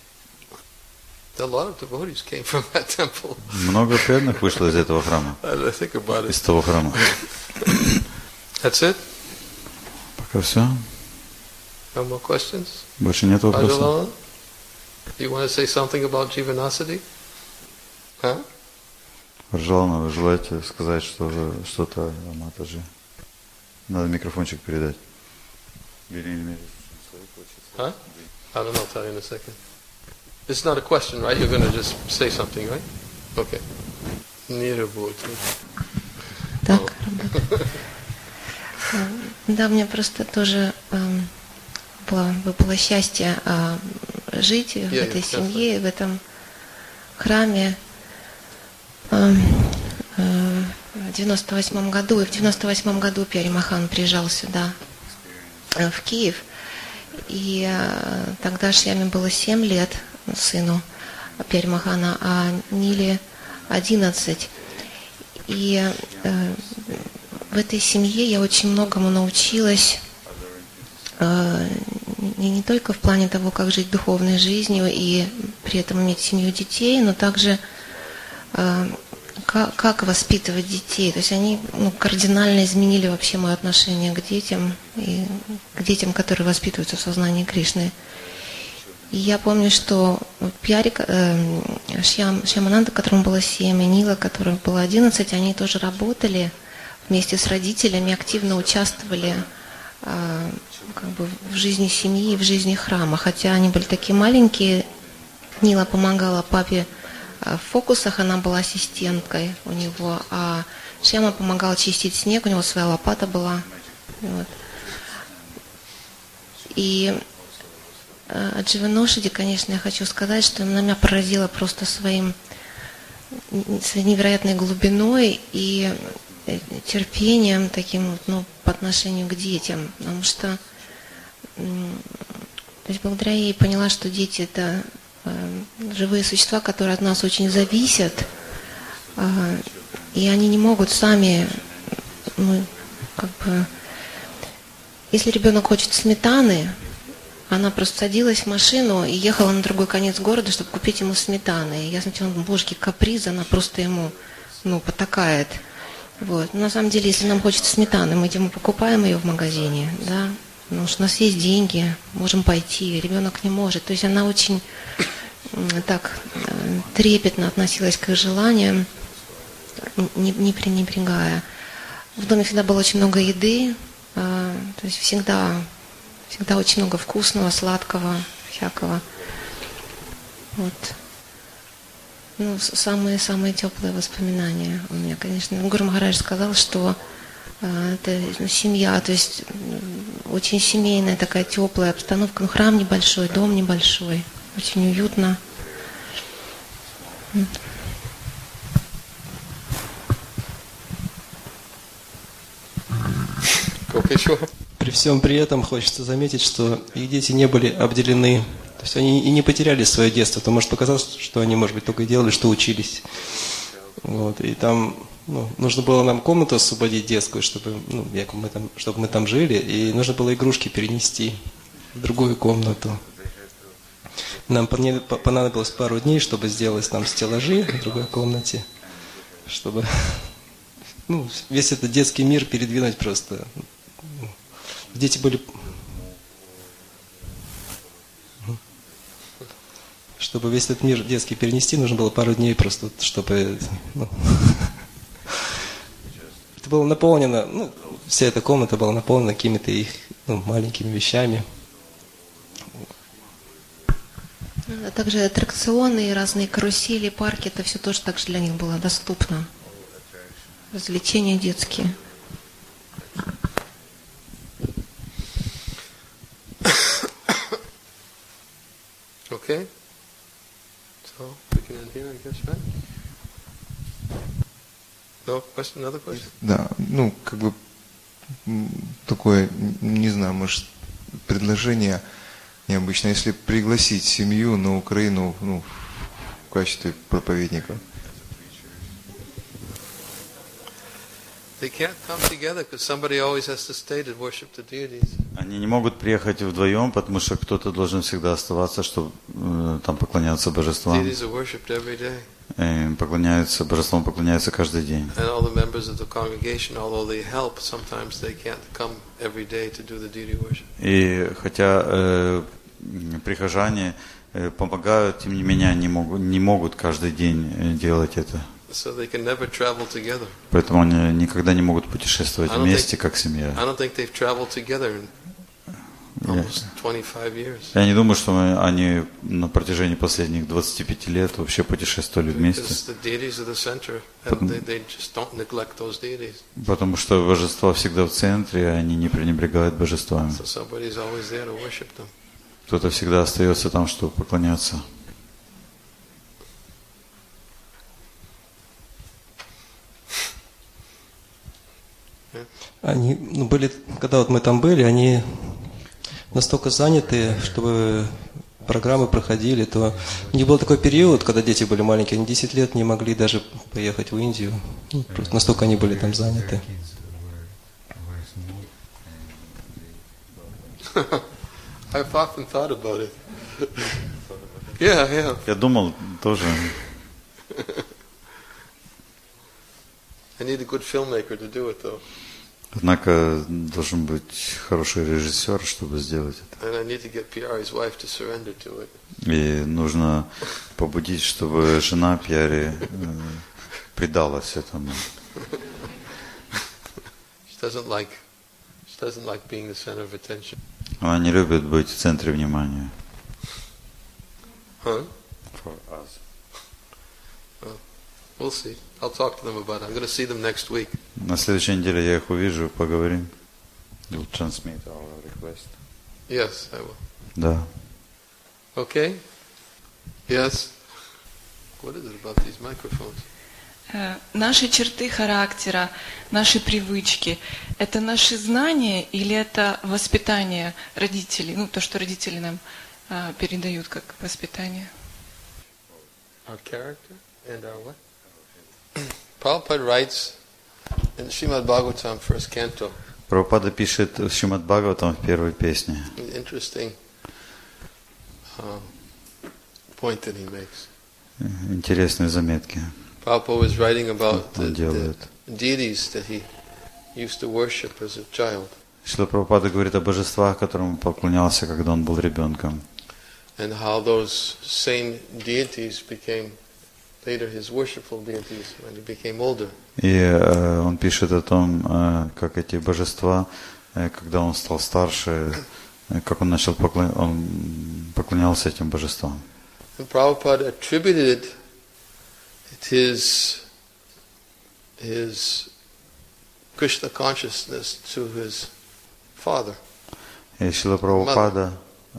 S2: A lot of devotees came from that temple.
S3: Много преданных вышло из этого храма,
S2: As I think about it.
S3: из того храма.
S2: That's it?
S3: Пока все.
S2: No more questions?
S3: Больше нет вопросов.
S2: Ajalala? Do you want to say something about Jivanasati? Huh?
S3: Раджалана, вы желаете сказать что-то о Матаджи? Надо микрофончик передать.
S2: Huh? I don't know, I'll tell you in a second. It's not a question, right? You're going to just say something, right? Okay. Нира будет.
S10: Так, да, мне просто тоже выпало счастье жить в этой семье, в этом храме. В 98 году, и в 98 году Пьяри Махан приезжал сюда, в Киев, и тогда Шьяме было 7 лет, сыну Пьяри Махана, а Ниле 11. И в этой семье я очень многому научилась, не только в плане того, как жить духовной жизнью и при этом иметь семью детей, но также как воспитывать детей. То есть они кардинально изменили вообще мое отношение к детям, и к детям, которые воспитываются в сознании Кришны. И я помню, что Шьямананда, которому было 7, и Нила, которому было 11, они тоже работали вместе с родителями, активно участвовали в жизни семьи и в жизни храма. Хотя они были такие маленькие, Нила помогала папе в фокусах, она была ассистенткой у него, а Шьяма помогал чистить снег, у него своя лопата была. Вот. И о Дживаношиде, конечно, я хочу сказать, что она меня поразила просто своей невероятной глубиной и терпением таким, по отношению к детям. Потому что то есть благодаря ей поняла, что дети — это живые существа, которые от нас очень зависят, и они не могут сами, если ребенок хочет сметаны, она просто садилась в машину и ехала на другой конец города, чтобы купить ему сметаны. И я сначала думала, божки, каприз, она просто ему, потакает. Вот. Но на самом деле, если нам хочется сметаны, мы идем и покупаем ее в магазине, да, потому что у нас есть деньги, можем пойти, ребенок не может. То есть она очень так трепетно относилась к их желаниям, не пренебрегая. В доме всегда было очень много еды, то есть всегда очень много вкусного, сладкого, всякого. Вот. Самые теплые воспоминания у меня, конечно. Гуру Махарадж сказал, что это семья, то есть очень семейная такая теплая обстановка. Храм небольшой, дом небольшой, очень уютно.
S11: При всем при этом хочется заметить, что их дети не были обделены. То есть они и не потеряли свое детство. То может показалось, что они, может быть, только и делали, что учились. Вот. И там нужно было нам комнату освободить детскую, чтобы мы там жили. И нужно было игрушки перенести в другую комнату. Нам понадобилось пару дней, чтобы сделать нам стеллажи в другой комнате. Чтобы весь этот детский мир передвинуть просто. Дети были... Чтобы весь этот мир детский перенести, нужно было пару дней просто, чтобы... Это было наполнено вся эта комната была наполнена какими-то их маленькими вещами.
S10: А также аттракционы, разные карусели, парки, это все тоже так же для них было доступно. Развлечения детские.
S2: Okay? So, we can end here, I guess, right? No question, another question?
S5: Да, ну, как бы такое, не знаю, может, предложение необычное, если пригласить семью на Украину, ну, в качестве проповедника.
S2: They can't come together because somebody always has to stay to worship the deities.
S3: Они не могут приехать вдвоем, потому что кто-то должен всегда оставаться, чтобы там поклоняться божествам.
S2: Deities are worshipped every day.
S3: Поклоняются, божествам поклоняются каждый день.
S2: And all the members of the congregation, although they help, sometimes they can't come every day to do the deity worship.
S3: И хотя прихожане помогают, тем не менее они не могут каждый день делать это.
S2: So they can never travel together.
S3: Поэтому они никогда не могут путешествовать вместе, как семья.
S2: I don't think they've traveled together in almost 25 years.
S3: Я не думаю, что они на протяжении последних 25 лет вообще путешествовали вместе.
S2: Because the deities are the center, and they just don't neglect those deities.
S3: Потому что божества всегда в центре, и они не пренебрегают божествами.
S2: So somebody's always there to worship them.
S3: Кто-то всегда остается там, чтобы поклоняться.
S11: Они были, когда вот мы там были, они настолько заняты, чтобы программы проходили, то у них был такой период, когда дети были маленькие, они 10 лет не могли даже поехать в Индию. Просто настолько они были там заняты.
S2: I've often thought about it. Yeah.
S3: Я думал тоже.
S2: I need a good filmmaker to do it, though.
S3: Однако должен быть хороший режиссер, чтобы сделать это.
S2: And I need to get Pierre's wife to surrender to it.
S3: И нужно побудить, чтобы жена Пьяри предалась этому.
S2: She doesn't like being the center of attention.
S3: Она не любит быть в центре внимания.
S2: Huh?
S3: For us.
S2: We'll see. I'll talk to them about it. I'm going to see them next week.
S3: На следующей неделе я их увижу, поговорим. You'll transmit our request.
S2: Yes, I will.
S3: Да.
S2: Okay? Yes? What is it about these microphones?
S12: Наши черты характера, наши привычки, это наши знания или это воспитание родителей? Ну, то, что родители нам передают как воспитание.
S2: Our character and our what? Prabhupada writes in Srimad Bhagavatam, first canto.
S3: Прабхупада пишет в Шримад Бхагаватам в первой песне.
S2: Interesting point that he makes.
S3: Интересные заметки.
S2: Prabhupada was writing about
S3: Он делает.
S2: the deities that he used to worship as a child.
S3: Шрила Прабхупада говорит о божествах, которым он поклонялся, когда он был ребенком.
S2: And how those same deities became later his worshipful deities when he became older.
S3: И он пишет о том, как эти божества, когда он стал старше, как он начал поклонялся этим божествам.
S2: And Prabhupada attributed his Krishna consciousness to his father.
S3: И Шрила Прабхупада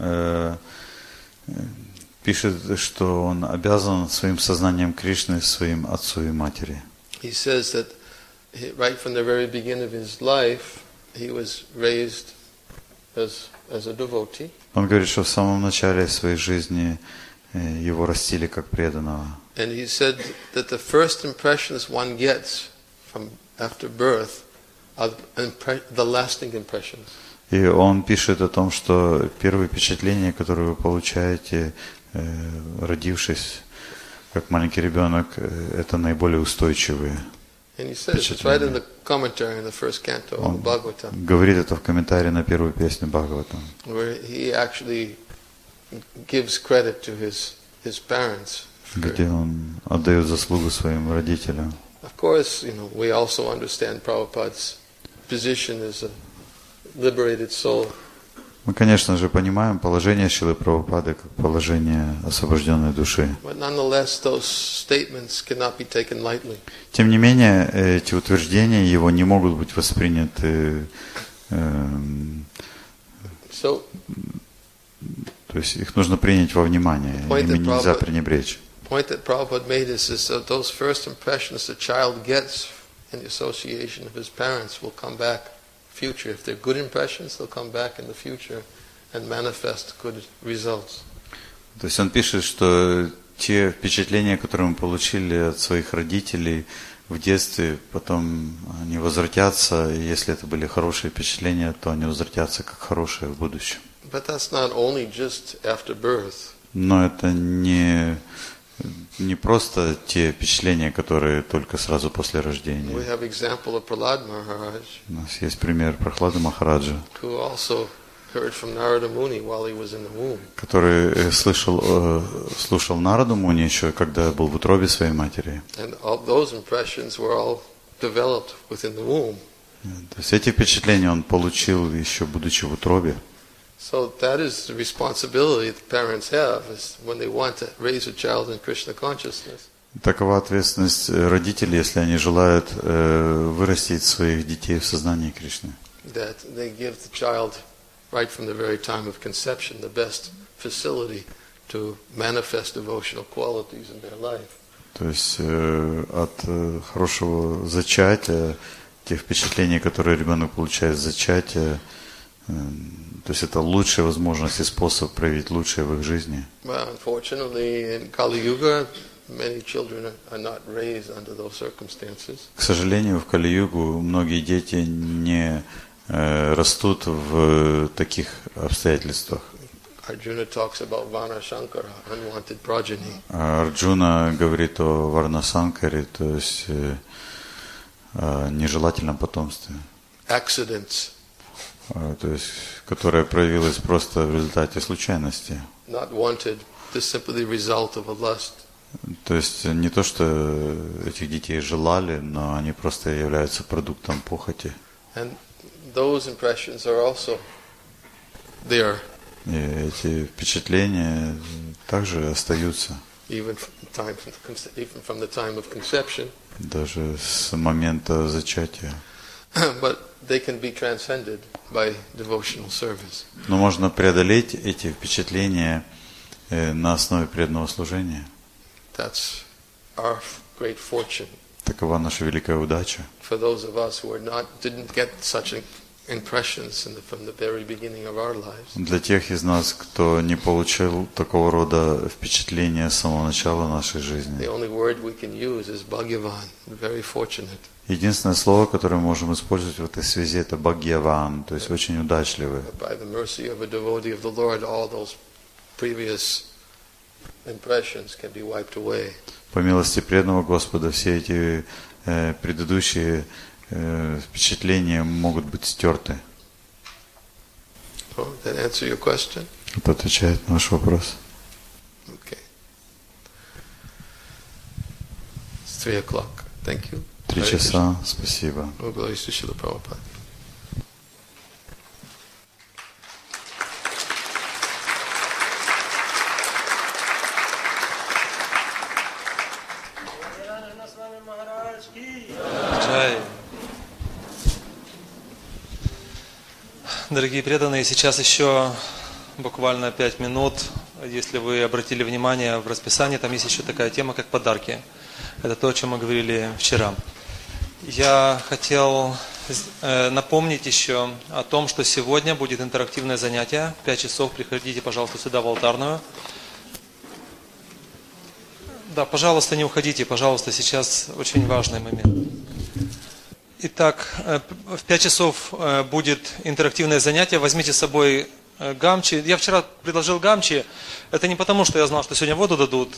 S3: пишет, что он обязан своим сознанием Кришны своим отцу и матери.
S2: He says that right from the very beginning of his life, he was raised as a devotee.
S3: Он говорит, что в самом начале своей жизни его растили как преданного.
S2: And he said that the first impressions one gets from after birth are the lasting impressions.
S3: И он пишет о том, что первые впечатления, которые вы получаете, родившись как маленький ребенок, это наиболее устойчивые впечатления. Он говорит это в комментарии на первую песню Бхагаватам, где он отдает заслугу своим родителям.
S2: Of course, we also understand Prabhupada's position as a liberated soul.
S3: Мы, конечно же, понимаем положение Шрилы Прабхупады как положение освобожденной души.
S2: But nonetheless, those statements cannot be taken lightly.
S3: Тем не менее, эти утверждения его не могут быть восприняты,
S2: So,
S3: то есть их нужно принять во внимание, ими нельзя пренебречь.
S2: the point that Prabhupada made is that those first impressions the child gets in the association of his parents will come back future. If they're good impressions, they'll come back in the future and manifest good results.
S3: То есть он пишет, что те впечатления, которые мы получили от своих родителей в детстве, потом они возвратятся, и если это были хорошие впечатления, то они возвратятся как хорошие в будущем.
S2: But that's not only just after birth.
S3: Но это не просто те впечатления, которые только сразу после рождения.
S2: We have example of Prahlad Maharaj,
S3: У нас есть пример Прахлады Махараджа,
S2: who also heard from Narada Muni while he was in the womb.
S3: который слушал Нараду Муни еще, когда был в утробе своей матери.
S2: And all those impressions were all developed within the womb.
S3: То есть эти впечатления он получил еще будучи в утробе.
S2: So that is the responsibility that parents have is when they want to raise a child in Krishna consciousness.
S3: Такова ответственность родителей, если они желают вырастить своих детей в сознании Кришны.
S2: That they give the child right from the very time of conception the best facility to manifest devotional qualities in their life.
S3: То есть от хорошего зачатия, тех впечатлений, которые ребенок получает с зачатия, то есть это лучшая возможность и способ проявить лучшее в их жизни.
S2: Well, unfortunately, in Kali Yuga, many children are not raised under those circumstances.
S3: К сожалению, в Кали-югу многие дети не растут в таких обстоятельствах.
S2: Arjuna talks about Varnashankara, unwanted progeny.
S3: Арджуна говорит о Варнасанкаре, то есть о нежелательном потомстве.
S2: Accidents.
S3: То есть, которое проявилось просто в результате случайности.
S2: Not wanted, this simply the result of a lust.
S3: То есть не то, что этих детей желали, но они просто являются продуктом похоти.
S2: And those impressions are also there.
S3: И эти впечатления также остаются.
S2: Even from the time of conception.
S3: Даже с момента зачатия.
S2: But they can be transcended by devotional service.
S3: Но можно преодолеть эти впечатления на основе преданного служения.
S2: That's our great fortune.
S3: Такова наша великая удача.
S2: For those of us who didn't get such impressions from the very beginning of our lives.
S3: Для тех из нас, кто не получил такого рода впечатления с самого начала нашей жизни.
S2: The only word we can use is Bhagavan. Very fortunate.
S3: Единственное слово, которое мы можем использовать в этой связи, это Бхагьяван, то есть очень удачливый.
S2: By the mercy of a devotee of the Lord, all those previous impressions can be wiped away.
S3: По милости преданного Господа все эти предыдущие впечатления могут быть стерты.
S2: Oh, that answer your question?
S3: Это отвечает на ваш вопрос.
S2: Okay. It's 3 o'clock. Thank you.
S3: 3 часа. Спасибо.
S2: Glories to Srila Prabhupada.
S1: Дорогие преданные, сейчас еще буквально 5 минут. Если вы обратили внимание, в расписании там есть еще такая тема, как подарки. Это то, о чем мы говорили вчера. Я хотел напомнить еще о том, что сегодня будет интерактивное занятие. 5 часов. Приходите, пожалуйста, сюда в алтарную. Да, пожалуйста, не уходите, пожалуйста, сейчас очень важный момент. Итак, в 5 часов будет интерактивное занятие. Возьмите с собой гамчи. Я вчера предложил гамчи. Это не потому, что я знал, что сегодня воду дадут.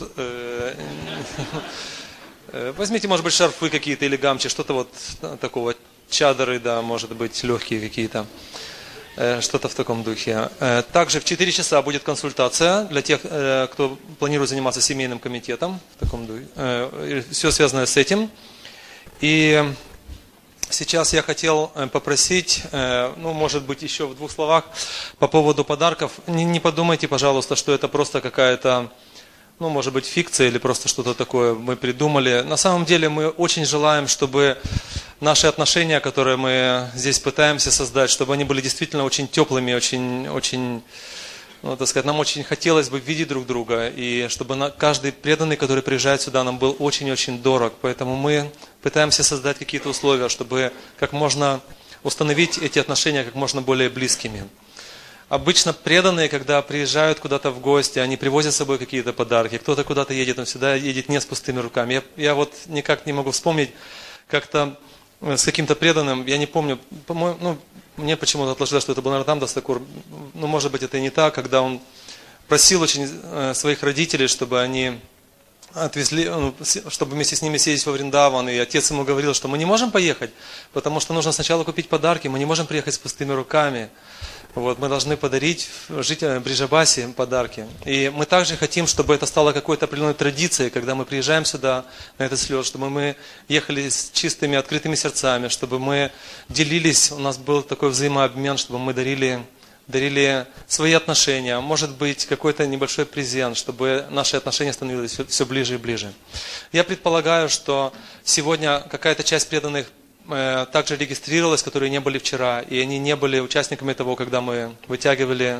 S1: Возьмите, может быть, шарфы какие-то или гамчи, что-то вот такого, чадры, да, может быть, легкие какие-то. Что-то в таком духе. Также в 4 часа будет консультация для тех, кто планирует заниматься семейным комитетом. В таком духе. Все связанное с этим. И Сейчас я хотел попросить, может быть, еще в 2 словах по поводу подарков. Не подумайте, пожалуйста, что это просто какая-то, может быть, фикция или просто что-то такое мы придумали. На самом деле мы очень желаем, чтобы наши отношения, которые мы здесь пытаемся создать, чтобы они были действительно очень теплыми, очень, нам очень хотелось бы видеть друг друга, и чтобы каждый преданный, который приезжает сюда, нам был очень-очень дорог. Поэтому мы пытаемся создать какие-то условия, чтобы как можно установить эти отношения как можно более близкими. Обычно преданные, когда приезжают куда-то в гости, они привозят с собой какие-то подарки. Кто-то куда-то едет, он всегда едет не с пустыми руками. Я никак не могу вспомнить, как-то с каким-то преданным, я не помню, по-моему, мне почему-то отложилось, что это был Нароттам Дас Такур. Может быть, это и не так, когда он просил очень своих родителей, чтобы они отвезли, чтобы вместе с ними съездить во Вриндаван, и отец ему говорил, что мы не можем поехать, потому что нужно сначала купить подарки, мы не можем приехать с пустыми руками. Мы должны подарить жителям Бриджабаси подарки. И мы также хотим, чтобы это стало какой-то определенной традицией, когда мы приезжаем сюда, на этот слет, чтобы мы ехали с чистыми, открытыми сердцами, чтобы мы делились, у нас был такой взаимообмен, чтобы мы дарили свои отношения, может быть, какой-то небольшой презент, чтобы наши отношения становились все ближе и ближе. Я предполагаю, что сегодня какая-то часть преданных также регистрировалась, которые не были вчера, и они не были участниками того, когда мы вытягивали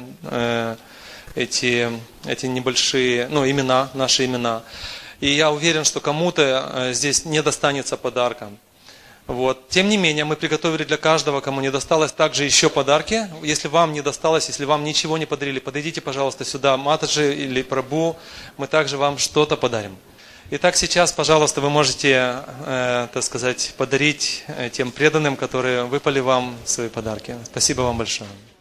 S1: эти небольшие, имена, наши имена. И я уверен, что кому-то здесь не достанется подарка. Тем не менее, мы приготовили для каждого, кому не досталось, также еще подарки. Если вам не досталось, если вам ничего не подарили, подойдите, пожалуйста, сюда, Матаджи или Прабху, мы также вам что-то подарим. Итак, сейчас, пожалуйста, вы можете, подарить тем преданным, которые выпали вам свои подарки. Спасибо вам большое.